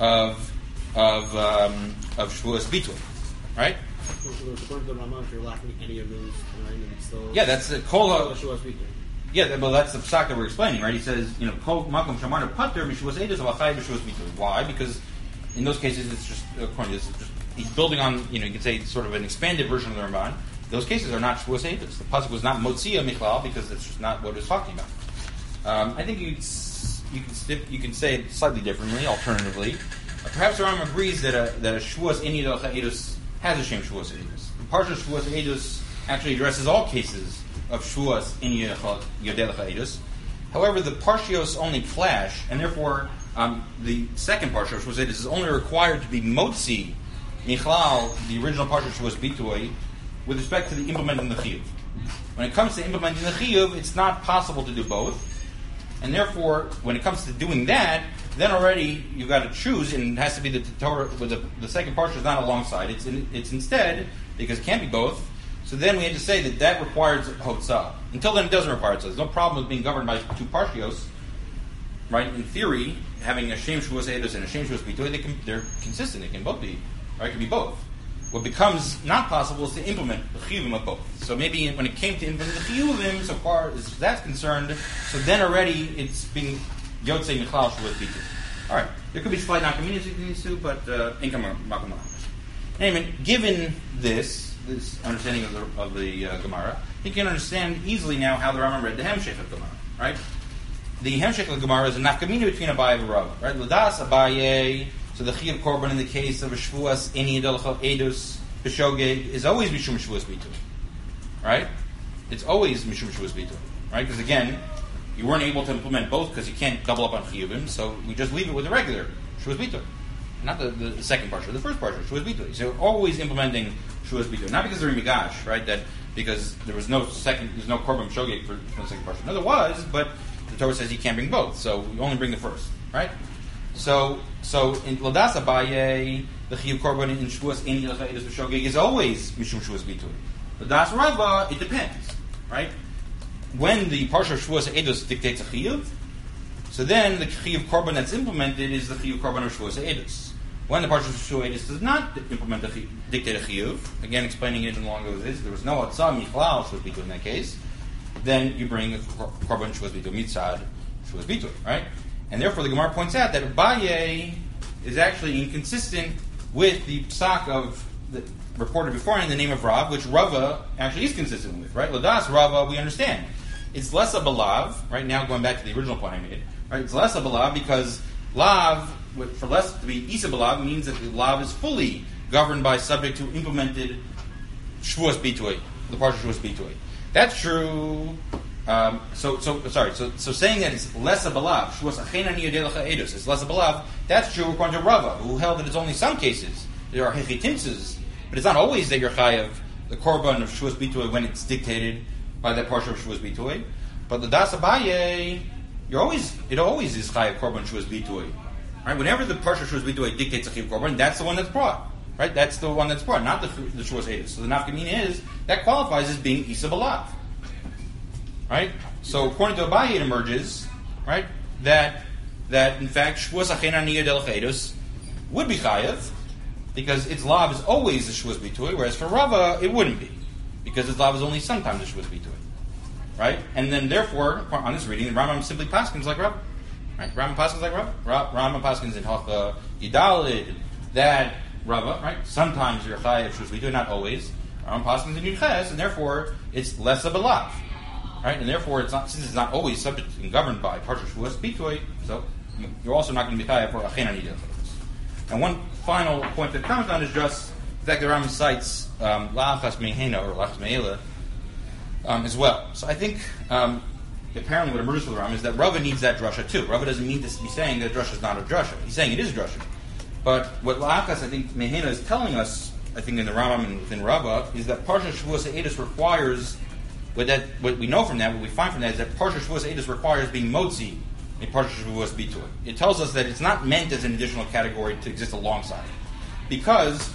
Speaker 1: of of um, of Shavuos B'toi. Right?
Speaker 4: According to the Rambam, if you're lacking any of those, right, and it's still
Speaker 1: yeah, that's the Kol.
Speaker 4: Shavuos B'toi.
Speaker 1: Yeah, well, that's the psak that we're explaining, right? He says, you know, Kol Makom Shamar Pater Mishuos Eidus of Achayev Shavuos B'toi. Why? Because in those cases, it's just according to this, it's just he's building on, you know, you could say sort of an expanded version of the Ramban. Those cases are not Shavuos Eidus. The pasuk was not Motzia Michlal because it's just not what it's talking about. Um, I think you you can stip, you can say it slightly differently. Alternatively, uh, perhaps the Rambam agrees that a that a Shavuos Eidus Eidus has a shem Shavuos Eidus. The parsha Shavuos Eidus actually addresses all cases of Shavuos Yodel Eidus. However, the parshios only clash, and therefore um, the second parsha of Shavuos Eidus is only required to be Motzi Michlal, the original parsha of Shavuos B'toi, with respect to the implementing the chiyuv. When it comes to implementing the chiyuv, it's not possible to do both, and therefore, when it comes to doing that, then already you've got to choose, and it has to be that the Torah, with the, the second parsha is not alongside. It's in, it's instead, because it can't be both. So then we had to say that that requires hotzah. Until then, it doesn't require hotzah. There's no problem with being governed by two parshios, right? In theory, having a shem Shavuos Eidus and a shem Shavuos B'toi, they can, they're consistent. They can both be, right? It can be both. What becomes not possible is to implement the chiyuvim of both. So maybe when it came to implement the chiyuvim, so far as that's concerned, so then already it's being yotzei michlal Shavuos B'toi. All right, there could be slight nakaminus you can use too, but income makom. Anyway, given this this understanding of the of the uh, Gemara, you can understand easily now how the Rambam read the Hemshech of Gemara. Right, the Hemshech of Gemara is a nafkamina between Abaye and Rav. Right, Ladas Abaye. So the chiyuv korban in the case of a shvuas any edus b'shogeg is always mishum shvuas b'toi, right? It's always mishum shvuas b'toi, right? Because again, you weren't able to implement both because you can't double up on chiyuvim, so we just leave it with the regular shvuas b'toi, not the, the, the second parsha, the first parsha shvuas b'toi. So we're always implementing shvuas b'toi, not because they're in migash, right? That because there was no second, there's no korban b'shogeg for, for the second parsha. No, there was, but the Torah says you can't bring both, so we only bring the first, right? So, so in Ladas Abaye, the chiyuv korban in Shavuos Ein Yelcha Eidus B'Shogeg is always mishum Shavuos B'toi. Ladas Rava, it depends, right? When the parsha of Shavuos Eidus dictates a chiyuv, so then the chiyuv korban that's implemented is the chiyuv korban of Shavuos Eidus. When the parsha of Shavuos Eidus does not implement a chiyuv, dictate a chiyuv, again explaining it along as this, there was no atzah michlal Shavuos B'toi in that case, then you bring a korban Shavuos B'toi mitzad Shavuos B'toi, right? And therefore, the Gemara points out that Abaye is actually inconsistent with the psak of the reported before in the name of Rav, which Rava actually is consistent with, right? Ladas Rava, we understand. It's less a balav, right? Now going back to the original point I made, right? It's less a balav because lav, for less to be isa balav, means that the lav is fully governed by subject to implemented Shavuos B'toi, the parsha Shavuos B'toi. That's true. Um, so, so sorry. So, so saying that it's less a balav, Shavuos Achein Ani Yodei Lecha Eidus, it's less a balav. That's true according to Rava, who held that it's only some cases there are hechitimtzes, but it's not always that you're chayav the korban of Shavuos B'toi when it's dictated by that parsha of Shavuos B'toi. But the Das Abaye, you're always it always is chayav korban Shavuos B'toi. Right? Whenever the parsha of Shavuos B'toi dictates a chayav korban, that's the one that's brought. Right? That's the one that's brought, not the the Shavuos Eidus. So the nafkamina is that qualifies as being isa balav. Right? So according to Abaye, it emerges, right, that that in fact Shavuos Achein Ani Yodei Lecha Eidus would be chayav because its lav is always the Shavuos B'toi, whereas for Rava it wouldn't be because its lav is only sometimes the Shavuos B'toi, right? And then therefore, on this reading, the Rambam simply paskins like Rava, right? Rambam paskins like Rava. Rambam paskins in Hacha Yidalid that Rava, right? Sometimes you're chayav Shavuos B'toi, not always. Rambam paskins in Yudches, and therefore it's less of a lav. Right, and therefore, it's not since it's not always subject and governed by parsha Shavuos B'toi, so you're also not going to be chayav for Achein Ani Yodei Lecha Eidus. And one final point that comes on is just the fact that Rambam cites la'achas mehena or la'achas me'ela um, as well. So I think um, apparently what emerges from the Rambam is that Rava needs that drasha too. Rava doesn't mean to be saying that drasha is not a drasha. He's saying it is a drasha. But what La'akas, I think, Mehena is telling us, I think in the Rambam and within Rava, is that Parsha Shavuos Ha'edus requires, what, that, what we know from that, what we find from that, is that Parsha Shavuos Ha'edus requires being motzi in Parsha Shavuos Bitoy. It tells us that it's not meant as an additional category to exist alongside. Because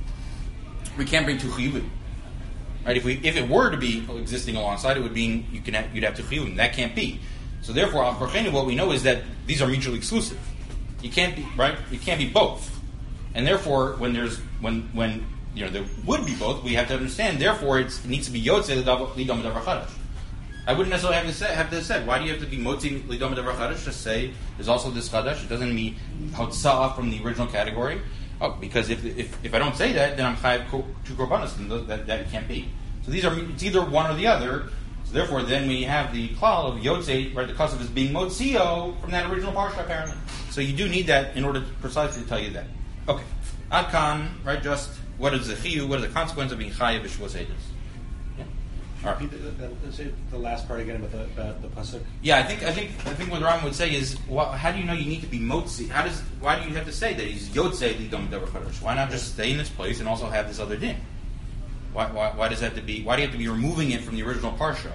Speaker 1: we can't bring two chiyuvim. Right? If we, if it were to be existing alongside, it would mean you can have, you'd have two chiyuvim. That can't be. So therefore, al parchenu, what we know is that these are mutually exclusive. You can't be right. You can't be both. And therefore, when there's when when you know there would be both, we have to understand. Therefore, it's, it needs to be yotzei lidom davar chadash. I wouldn't necessarily have to say have to say why do you have to be motzi lidom davar chadash? Just say there's also this chadash. It doesn't mean hotzah from the original category. Oh, because if, if if I don't say that, then I'm chayav two korbanos, and that that can't be. So these are it's either one or the other. So therefore, then we have the klal of yotzei, right? The cause of is being motzio from that original parsha apparently. So you do need that in order to precisely tell you that. Okay, Adkan, right? Just what is the chiyu? What are the consequences of being chayav b'shvus edus? Yeah. All right.
Speaker 3: Let's say the last part again about the, about the pasuk.
Speaker 1: Yeah, I think I think I think what the Rambam would say is, well, how do you know you need to be motzi? How does why do you have to say that he's yotzei lidom davar chadash? Why not just stay in this place and also have this other din? Why, why why does that have to be? Why do you have to be removing it from the original parsha?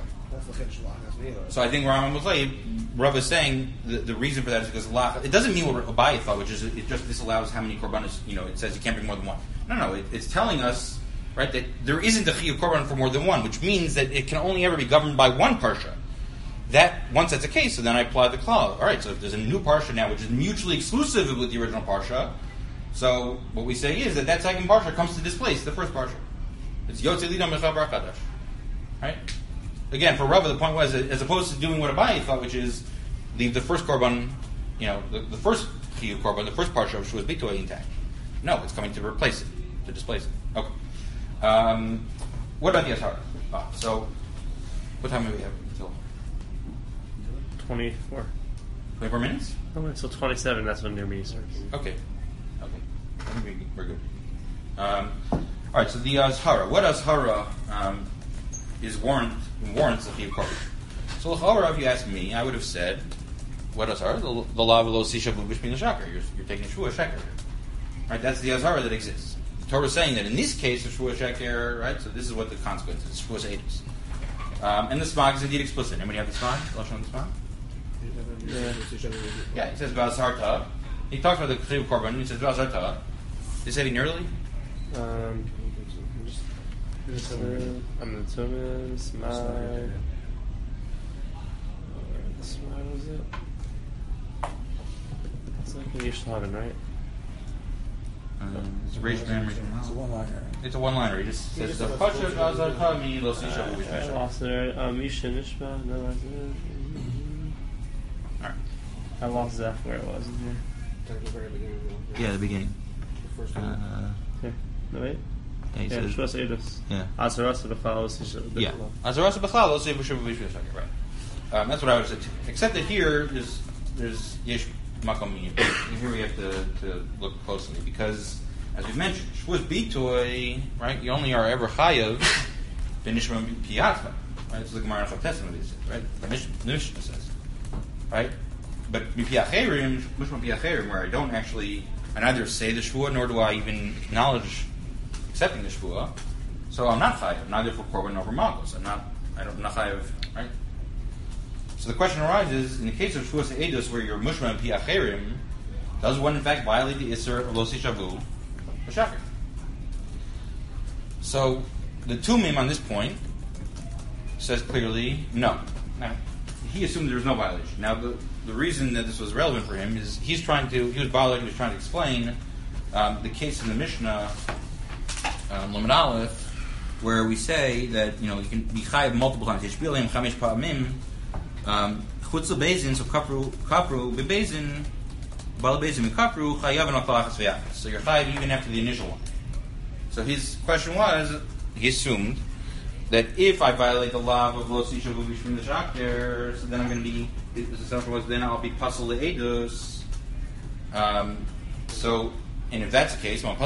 Speaker 1: So I think Rambam would say, Rav is saying the, the reason for that is because lach, it doesn't mean what Abaye thought, which is it just disallows how many korbanos. You know, it says you can't bring more than one. No, no, it, it's telling us, right, that there isn't a chiyuv korban for more than one, which means that it can only ever be governed by one parsha. That once that's the case, so then I apply the klal. All right, so if there's a new parsha now, which is mutually exclusive with the original parsha, so what we say is that that second parsha comes to displace the first parsha. It's yotzei lidom mechabar chadash, right? Again, for Rava, the point was, as opposed to doing what Abaye thought, which is leave the first korban, you know, the, the first chiyuv korban, the first parsha of Shavuos Bitoy intact. No, it's coming to replace it, to displace it. Okay. Um, what about the Ashara? Ah, so, what time do we have until?
Speaker 2: twenty-four.
Speaker 1: twenty-four minutes?
Speaker 2: Oh, until twenty-seven, that's when their meeting starts.
Speaker 1: Okay. Okay. I think we, we're good. Um, all right, so the Ashara. What Ashara um, is warrant, warrants the chiyuv korban? So, l'chora, if you ask me, I would have said, what Ashara? The, the law of lo sishavu b'shmin l'shakar. You're, you're taking shvua sheker. Right, that's the Ashara that exists. The Torah is saying that in this case of shvua sheker, right, so this is what the consequence is, shvua edus. Um, and the smag is indeed explicit. Anybody have the smag? Lashon on the smag?
Speaker 2: Yeah.
Speaker 1: Yeah, he says V'azarta. He talks about the chiyuv korban. He says V'azarta. Is that in early?
Speaker 2: Um, just, I'm the Tumen, Smile. Smile was it? It's like in Yishlaven, right?
Speaker 1: Um, it's a Reish Man.
Speaker 3: It's a one-liner.
Speaker 1: It's a one-liner. He just
Speaker 4: He
Speaker 1: says
Speaker 4: just
Speaker 1: the
Speaker 4: says
Speaker 1: Pasha V'azarta mi lo sisha
Speaker 2: I
Speaker 1: b'shmin.
Speaker 2: lost it. Um, Isha Nishma. No, that's it.
Speaker 1: All right.
Speaker 2: I lost Zeph where it was in here.
Speaker 4: At the very beginning of the
Speaker 1: Yeah, the beginning.
Speaker 4: the first one.
Speaker 1: Uh,
Speaker 2: Here. No, wait.
Speaker 1: yeah, he
Speaker 2: Yeah,
Speaker 1: says.
Speaker 2: Shvus Edus.
Speaker 1: Yeah.
Speaker 2: Asarasa the follows.
Speaker 1: Yeah. Azarasa b'chlal, let's say b'shuv b'shvil shakir, right. Um, that's what I would say too. Except that here, there's, there's yesh makom minyan. Here we have to, to look closely, because, as we've mentioned, shvuz bitoy, right, you only are ever chayav b'nishma piyatva, right, it's the Gemara in Chav Testament, right, the Mishnah says, right, but b'piyacherim, mishma piyacherim, where I don't actually, I neither say the shvua, nor do I even acknowledge accepting the shvua, so I'm not chayav, neither for korban nor for magos. I'm not, I don't, I'm not chayav, right? So the question arises, in the case of shvuas edus, where you're mushma and piacherim, does one in fact violate the iser of lo sishavu b'shakir? So the Tumim on this point says clearly no. Now he assumed there was no violation. Now the the reason that this was relevant for him is he's trying to he was violating. He was trying to explain um, the case in the Mishnah. Um, Lamed Aleph, where we say that you know you can be chayav multiple times. Yishbilim chamesh pa'amim chutz lebezin, so kapru kapru bebezin bal bezin kapru chayav and atalachas v'yachas. So you're chayav even after the initial one. So his question was, he assumed that if I violate the law of lo sishavu b'shmin l'shakir, so then I'm going to be. His assumption was then I'll be pasal le'edus. Um, so. And if that's the case, then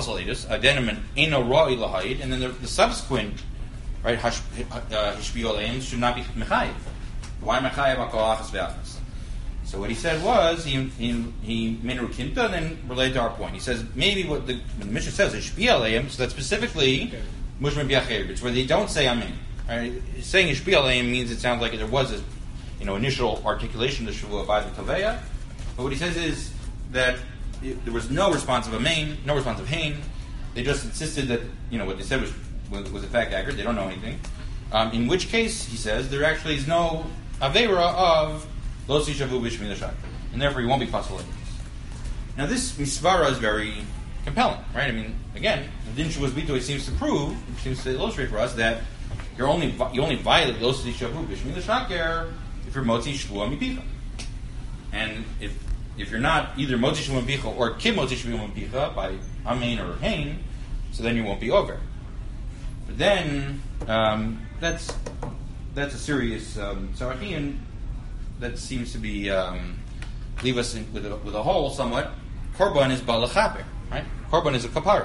Speaker 1: the, the subsequent, right, hishbi oleim should not be mechayiv. Why am I chayav al kol achas ve'achas? So what he said was, he he, he made a rukinta and then related to our point. He says, maybe what the, what the Mishnah says is shpi aleim, so that's specifically mushma bi'acher, it's where they don't say amen. Right? Saying shpi aleim means it sounds like there was a you know, initial articulation of the Shavua by the Taveya. But what he says is that it, there was no response of a main, no response of hain. They just insisted that, you know, what they said was was, was in fact accurate. They don't know anything. Um, in which case, he says, there actually is no Aveira of Lo Sishavu Bishmi L'Shak. And therefore, he won't be possible like this. Now, this Misvara is very compelling, right? I mean, again, the Din Shavuos Bito seems to prove, it seems to illustrate for us that you're only you only violate Lo Sishavu Bishmi L'Shak if you're Motzi Shvua Mipicha. And if if you're not either Motzi Shvua Mipicha or Kim Motzi Shvua Mipicha by Amein or Hain, so then you won't be over. But then, um, that's that's a serious um, Sarachian that seems to be, um, leave us in, with, a, with a hole somewhat. Korban is Balachaper, right? Korban is a kapara.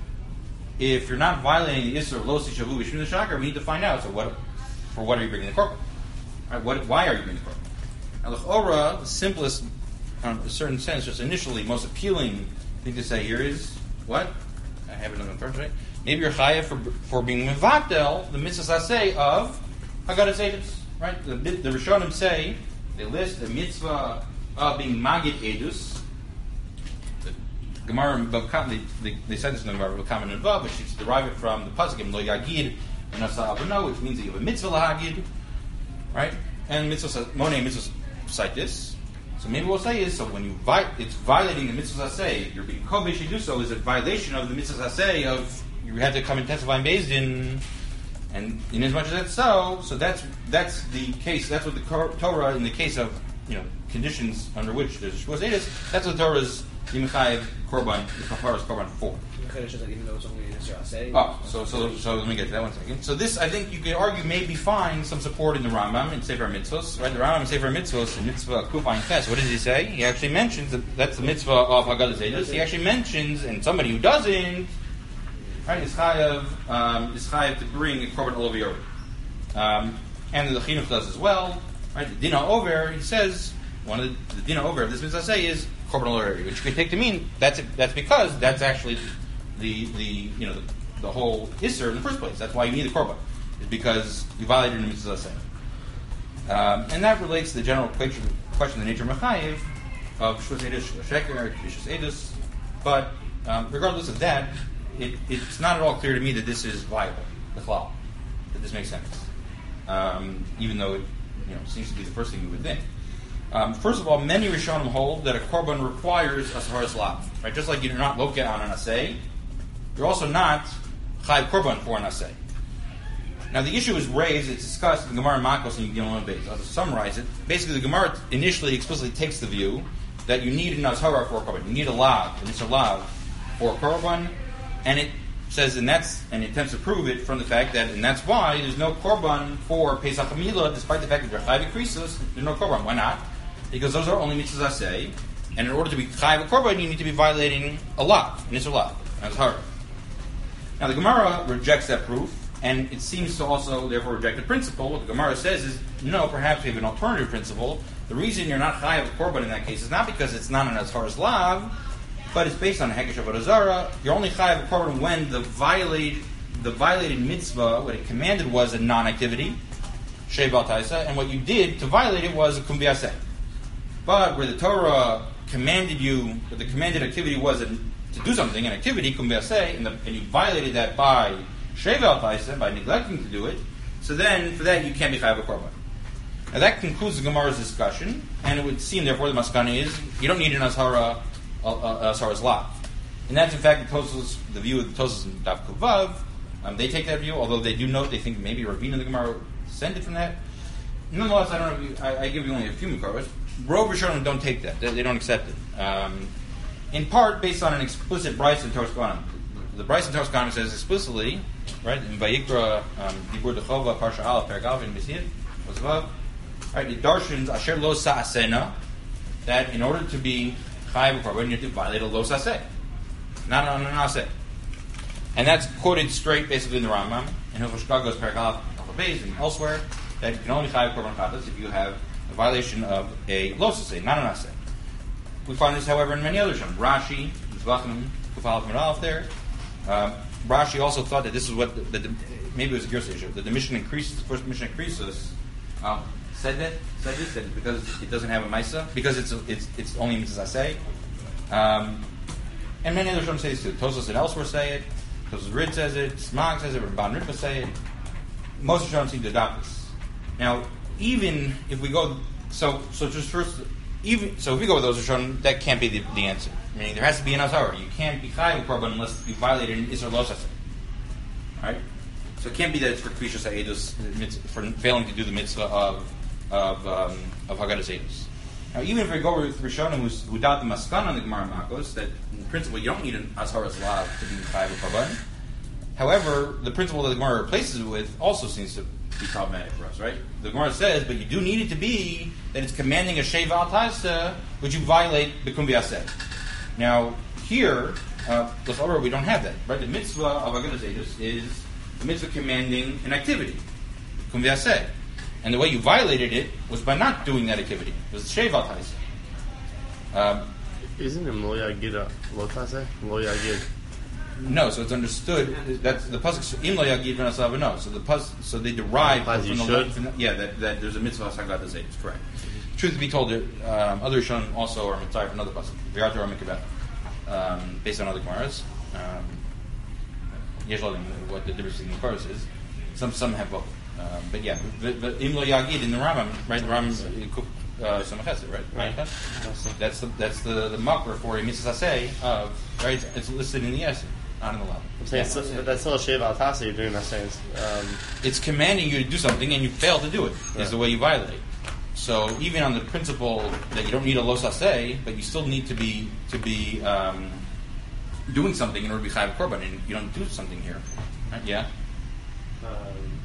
Speaker 1: If you're not violating the Isser of Lo Sishavu B'Shmin L'Shakar, we need to find out, so what, for what are you bringing the korban? Right, what, why are you bringing the korban? Now, l'chora, the simplest, um, in a certain sense, just initially, most appealing thing to say here is, what? I have it on the first, right? Maybe you're chayav for, for being mevatel, the mitzvah aseh of Haggadah Edus, right? The, the Rishonim say, they list the mitzvah of being magid edus. The Gemara, they, they, they said this in the Gemara, B'kamen and Vav, which is derived from the Pasuk, Lo Yagid, and Asa Avano, which means that you have a mitzvah lahagid, right? And mitzvah Monei mitzvah cite this. So maybe what we'll say is, so when you vi- it's violating the mitzvah say, you're being kovish to do so is a violation of the mitzvah say of you have to come and testify in Beis Din, and in as much as that's so, so that's that's the case. That's what the Torah in the case of you know conditions under which there's a Shavuos Edus. That's what the Torah's Yimechayev Korban, the Kapara's Korban for.
Speaker 4: Even though it's only an Isser Aseh.
Speaker 1: Oh, so so so let me get to that one second. So this, I think, you could argue maybe find some support in the Rambam in Sefer Mitzvos, right? The Rambam in Sefer Mitzvos, in Mitzvah Kufayin Tes. What does he say? He actually mentions that that's the mitzvah of Haggadah Edus. He actually mentions, and somebody who doesn't, right, is chayav um, is chayav to bring a korban all over Yoreh. Um, and the Chinuch does as well, right? The Dina Over, he says one of the, the Dina Over of this mitzvah say is korban all over Yoreh, which you could take to mean that's that's because that's actually the the you know the, the whole Isser in the first place. That's why you need the korban, is because you violated the mitzvah say. Um, and that relates to the general question, question of the nature of Mechayev of Shavuos Edus, Sheker, Shavuos Edus. But um, regardless of that, it, it's not at all clear to me that this is viable, the chlal, that this makes sense. Um, even though it you know seems to be the first thing you would think. Um, first of all, many Rishonim hold that a korban requires a saharas lav, right? Just like you're not loke on an asay, you're also not chayav korban for an asay. Now, the issue is raised, it's discussed in the Gemara Makos and Yigdal Beis. I'll just summarize it. Basically, the Gemara initially explicitly takes the view that you need an azhara for a korban. You need a lav, and it's a lav for a korban, and it says, and that's, and it attempts to prove it from the fact that, and that's why there's no korban for Pesach Hamila, despite the fact that you're chayav krisos, there's no korban. Why not? Because those are only mitzvahs asay, and in order to be chayav a korban, you need to be violating a lav, and it's a lav, an azhara. Now, the Gemara rejects that proof, and it seems to also, therefore, reject the principle. What the Gemara says is, no, perhaps we have an alternative principle. The reason you're not chayav a korban in that case is not because it's not an azhara's lav, but it's based on a hekesh avodah zara. You're only chayav a korban when the violated, the violated mitzvah, what it commanded was a non-activity, shei bal taisa, and what you did to violate it was a kum v'aseh. But where the Torah commanded you, where the commanded activity was a to do something, an activity, kum v'aseh, and, and you violated that by shevel taisa, by neglecting to do it, so then, for that, you can't be chayav a korban. Now that concludes the Gemara's discussion, and it would seem, therefore, the maskana is, you don't need an azhara, uh, azhara's lav. And that's, in fact, the Tosfos, the view of the Tosfos and Daf Kuvav. Um, they take that view, although they do note, they think maybe Ravina and the Gemara descended from that. Nonetheless, I don't know if you, I, I give you only a few makaros. Rov Rishonim don't take that. They, they don't accept it. Um, in part, based on an explicit Bryce and Torah Kohanim. The Bryce and Torah Kohanim says explicitly, right, in Vayikra, Dibur Dechova, Parsha Aleph, Perek in Mesir, was above, right, it darshans Asher Lo Sa'asena, that in order to be chayav korban, you have to violate a Lo Sa'aseh, not an Aseh. And that's quoted straight, basically, in the Rambam, in Hilchos Shkagos, Perek Aleph, and elsewhere. that you can only chayav korban chatas if you have a violation of a losaseh, not an aseh. We find this, however, in many other shem. Rashi, Zvachim, Kufal K'Madalef there. Um, Rashi also thought that this is what the, the, maybe it was a Gersa issue. That the mission increases, the first mission increases. Um, said that, said this, that because it doesn't have a Maisa, because it's a, it's it's only mitzvah aseh. Um, and many other shem say this too. Tosos and elsewhere say it. Tosos Rid says it. Smag says it. Ramban Ritva say it. Most shem seem to adopt this. Now, even if we go, so so just first. Even, so if we go with those Rishonim, that can't be the, the answer. Meaning there has to be an azara. You can't be chayav korban unless you violated an isur los aseh. Right? So it can't be that it's for kvisha sa'edus, for failing to do the mitzvah of of um, of hagadas edus. Now, even if we go with Rishonim who's, who doubt the maskan on the Gemara Makos, that in principle you don't need an azara's law to be chayav korban. However, the principle that the Gemara replaces it with also seems to be problematic for us, right? The Gemara says, but you do need it to be that it's commanding a sheva al taisa, which you violate b'kum v'aseh. Now, here, uh, with Orah, we don't have that, right? The mitzvah of hagadas edus is the mitzvah commanding an activity, b'kum v'aseh. And the way you violated it was by not doing that activity. It was sheva al taisa. Um,
Speaker 2: Isn't it lo yagid lo taseh? Lo yagid.
Speaker 1: No, so it's understood that the pasuk im lo yagid v'nasav no. So the pas, so they derive from
Speaker 2: you
Speaker 1: the
Speaker 2: should.
Speaker 1: from the, yeah that, that there's a mitzvah sagat zayis. Correct. Truth be told, um, other Rishonim also are mitzvah for another pasuk. V'yarter or mikveh, um based on other Gemaras. Um, Yeshlodim, what the difference in the Gemaras is. Some some have both, um, but yeah, the im lo yagid in the Rambam, right? The Rambam uh, Samachesed, right?
Speaker 2: Right.
Speaker 1: That's the that's the the makar for a mitzvah say of right. It's listed in the essay. Not in the level.
Speaker 2: I'm saying, so, but that's still a sheva al taseh you're doing. That saying, um,
Speaker 1: it's commanding you to do something and you fail to do it. Is
Speaker 2: right.
Speaker 1: the way you violate. So even on the principle that you don't need a los aseh, but you still need to be to be um, doing something in order to be chayav korban, and you don't do something here. Right? Yeah.
Speaker 6: Um,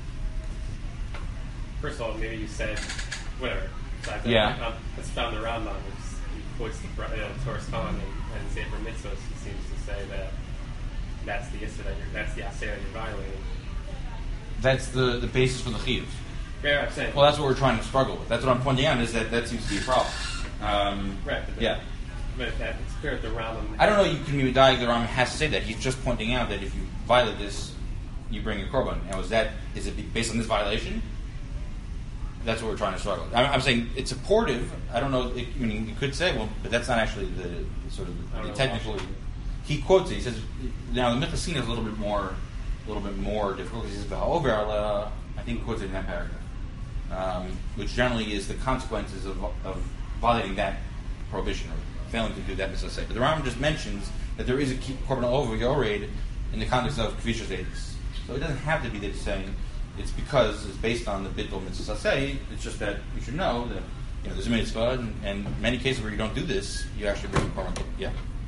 Speaker 6: first of all, maybe you said whatever. So I
Speaker 1: Yeah.
Speaker 6: Um, it's found the Rambam, which he quotes the uh, Torah Span and, and Sefer Mitzvos. He seems to say that that's the issue that you're, that's the aseh that you're violating.
Speaker 1: That's the, the basis for the chiyuv.
Speaker 6: Yeah, I'm saying.
Speaker 1: Well, that's what we're trying to struggle with. That's what I'm pointing out is that that seems to be a problem. Um,
Speaker 6: right. But
Speaker 1: yeah.
Speaker 6: But that, it's clear that the Rambam.
Speaker 1: I don't know. You can be dying. The Rambam has to say that. He's just pointing out that if you violate this, you bring a korban. Now, is that is it based on this violation? That's what we're trying to struggle with. I'm, I'm saying it's supportive. I don't know. It, I mean, you could say, well, but that's not actually the sort of the, the technical. He quotes it. He says, now the Michasina is a little bit more, a little bit more difficult. He says, "Over, I think he quotes it in that paragraph, um, which generally is the consequences of, of violating that prohibition or failing to do that mitzvah. But the Rambam just mentions that there is a korban over yored in the context of kvisha zedus. So it doesn't have to be that it's saying it's because it's based on the bittul mitzvah say. It's just that you should know that you know there's a mitzvah, and, and in many cases where you don't do this, you actually bring a korban. Yeah.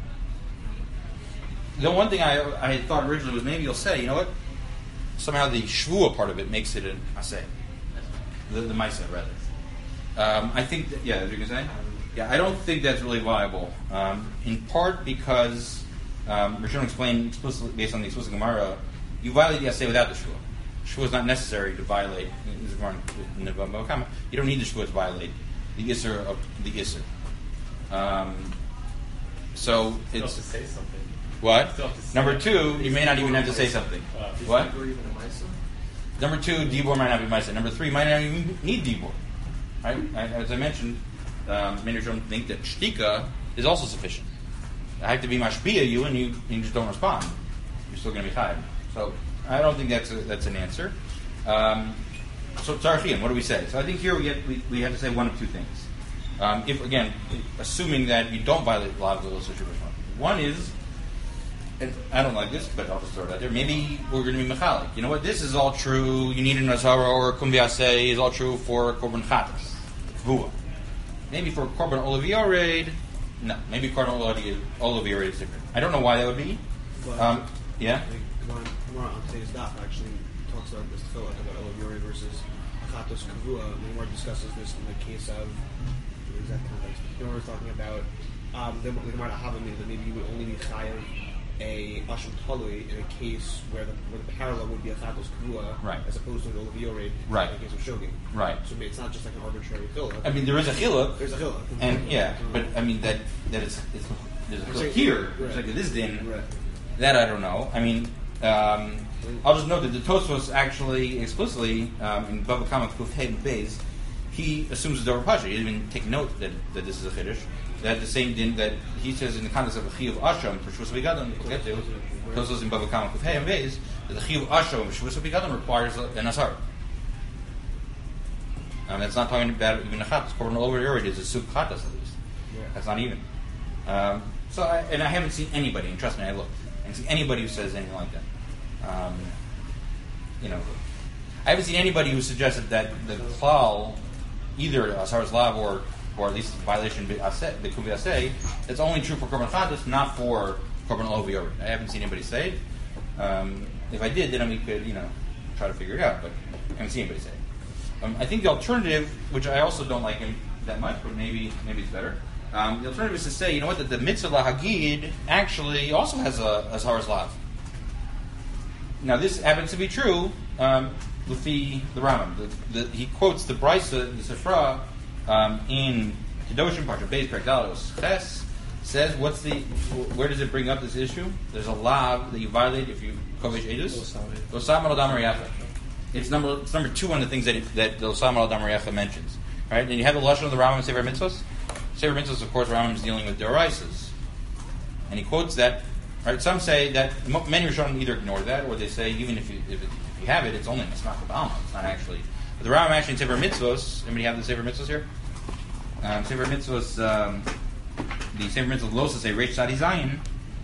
Speaker 1: The one thing I I thought originally was maybe you'll say, you know what? Somehow the shvua part of it makes it an aseh, the the ma'aseh rather. Um, I think that, yeah, as you can say, yeah, I don't think that's really viable. Um, in part because um, Rishonim explained explicitly based on the explicit Gemara, you violate the aseh without the shvua. Shvua is not necessary to violate. You don't need the shvua to violate the isser of the isser. Um, so
Speaker 6: Still
Speaker 1: it's
Speaker 6: have to say something.
Speaker 1: what?
Speaker 6: Still have to say
Speaker 1: Number
Speaker 6: it.
Speaker 1: two, you may not even have to say something.
Speaker 6: Uh,
Speaker 1: What?
Speaker 5: Or even a Misa?
Speaker 1: Number two, dibor might not be ma'aseh. Number three, might not even need dibor. Right? As I mentioned, um, many don't think that shtika is also sufficient. I have to be mashpia you, and you, and you just don't respond. You're still going to be chayav. So I don't think that's a, that's an answer. Um, so tzarchim, what do we say? So I think here we get we, we have to say one of two things. Um, if again, assuming that you don't violate a lot of those situations, one is. And I don't like this, but I'll just throw it out there. Maybe we're going to be mechalik. You know what? This is all true. You need an azara or kum v'aseh is all true for korban chatas, kvua. Maybe for korban olav no. Maybe korban olav is different. I don't know why that would be.
Speaker 4: But
Speaker 1: Um, yeah.
Speaker 4: the Gemara on today's daf actually talks about this tefillah about olav yoreh versus chatos kavua. The Gemara discusses this in the case of the exact context. The Gemara was talking about um, the, the Gemara Havamim that maybe you would only be chayav a Asham Talui in a case where the, where the parallel would be a Chatos Kavua
Speaker 1: Right.
Speaker 4: as opposed to an Oliviorid
Speaker 1: Right.
Speaker 4: in the case of Shogin.
Speaker 1: Right.
Speaker 4: So it's not just like an arbitrary chiluk.
Speaker 1: I mean, there is a chiluk,
Speaker 4: There's a chiluk.
Speaker 1: and yeah, but I mean that that it's, it's there's a chiluk
Speaker 4: saying-
Speaker 1: here,
Speaker 4: right.
Speaker 1: it's like this din.
Speaker 4: Right.
Speaker 1: That I don't know. I mean, um, I'll just note that the Tosfos actually explicitly um, in Bava Kama Kuf Hey Beis, he assumes the Dor Pasha. He didn't even take note that, that this is a chiddush. That the same din that he says in the context of a chi of asham for Shvus Begadim, we'll get to Tosfos in Bava Kama Kuf Hey Beis, that the chi of asham for Shvus Begadim requires an asar. And that's not talking about even a chat. It's korban over already. It's a suk chatas at least.
Speaker 4: Yeah.
Speaker 1: That's not even. Um, so, I, and I haven't seen anybody, and trust me, I looked. I haven't seen anybody who says anything like that. Um, you know, I haven't seen anybody who suggested that the klal, either asar lav or or at least violation the kuvi aseh, it's only true for korban chatas, not for korban over. I haven't seen anybody say it. Um, if I did, then we could, you know, try to figure it out. But I haven't seen anybody say it. Um, I think the alternative, which I also don't like him that much, but maybe maybe it's better. Um, the alternative is to say, you know what, that the mitzvah lahagid actually also has a asar lav. Now this happens to be true um, with the the Rambam. The, the, he quotes the Brisa, the Sifra, um, in Kedoshim Parsha Beis Perek Dalos Ches. Says what's the where does it bring up this issue? There's a lav that you violate if you kovesh edus. Losam al dam riyacha. It's number it's number two on the things that it, that the Losam al dam riyacha mentions. Right, and you have the lashon of the Rambam in Sefer Mitzvos. Sefer Mitzvos, of course, Rambam is dealing with Doraisas, and he quotes that. Right, some say that many Rishonim either ignore that, or they say even if you if, it, if you have it, it's only Masmach B'Alma. It's not actually. But the Rambam actually in Sefer Mitzvos. Anybody have the Sefer Mitzvos here? Um, Sefer Mitzvos. Um, the Sefer Mitzvos Losa say Reish Tzadi Zayin.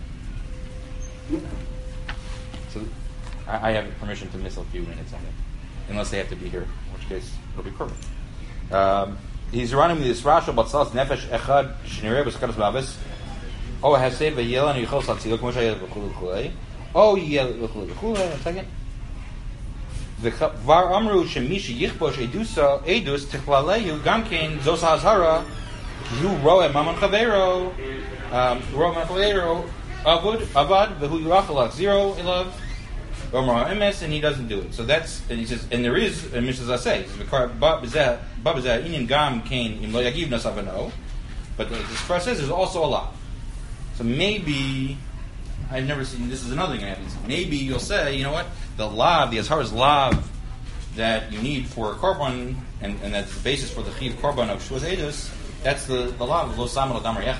Speaker 1: So I, I have permission to miss a few minutes on it, unless they have to be here, in which case it'll be perfect. Um, he's running this Rasha Batzas Nefesh Echad Shnirei B'Skados B'Avis. Oh, has saved a yell and you call Satzilok Moshe Yel V'Chulu V'Chulei. Oh, Yel V'Chulu V'Chulei. A second. V'Var Amru Shemishi Yichbosh Edusa Edus Tichlaleyu Gamkein Zos Hazara Yu Roe Maman Chavero Roe Maman Chavero Avud Avad V'Hu Yurachalach Zero Ilav Omar Emes, and he doesn't do it. So that's, and he says, and there is a Mishnah Zaseh. Babazeh Inyan Gam Kain Im Lo Yagiv Nasavano. But the Sfar says there's also a lot. So maybe, I've never seen, this is another thing I haven't seen. Maybe you'll say, you know what, the lav, the Azhar's lav that you need for a korban, and, and that's the basis for the chiv korban of Shvus Edus, that's the, the lav of Lo Samar Lo Damar Yech.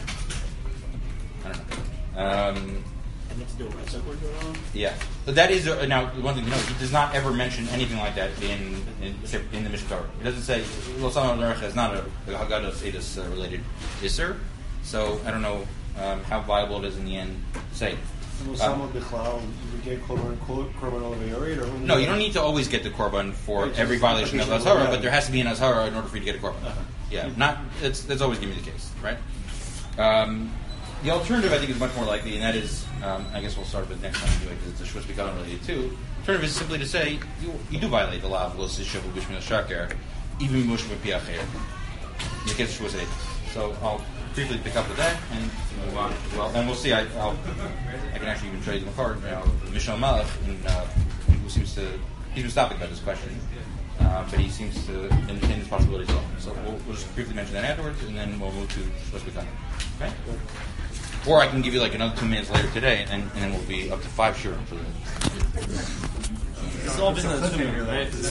Speaker 1: I don't know. Um,
Speaker 4: And let's do it right. So we're going on.
Speaker 1: yeah. But that is, uh, now, one thing to know, he does not ever mention anything like that in in, in the Mishnah Torah. He doesn't say, Lo Samar Lo Damar Yech is not a Haggadah Edus uh, related Isser. So, I don't know Um, how viable it is in the end to say. Um, no, you don't need to always get the korban for every violation of Azhara, but there has to be an Azhara in order for you to get a korban. Uh-huh. Yeah, not it's that's always going to be the case, right? Um, the alternative, I think, is much more likely, and that is, um, I guess we'll start with next time anyway, because it's a Shvus Begadim related too. The alternative is simply to say you, you do violate the law of Lo Sishavu Bishmin Shakar, even Mush Piacher, in the case of Shvus Edus. So I'll briefly pick up with that and move on as well. And we'll see. I, I'll, I can actually even show you the card. You know, Mishnah Malach, and, uh, who seems to he's been stopping about this question, uh, but he seems to entertain this possibility as well. So we'll, we'll just briefly mention that afterwards, and then we'll move to what's becoming. Okay. Or I can give you like another two minutes later today, and, and then we'll be up to five sure for the.
Speaker 5: It's all been a two minute, right?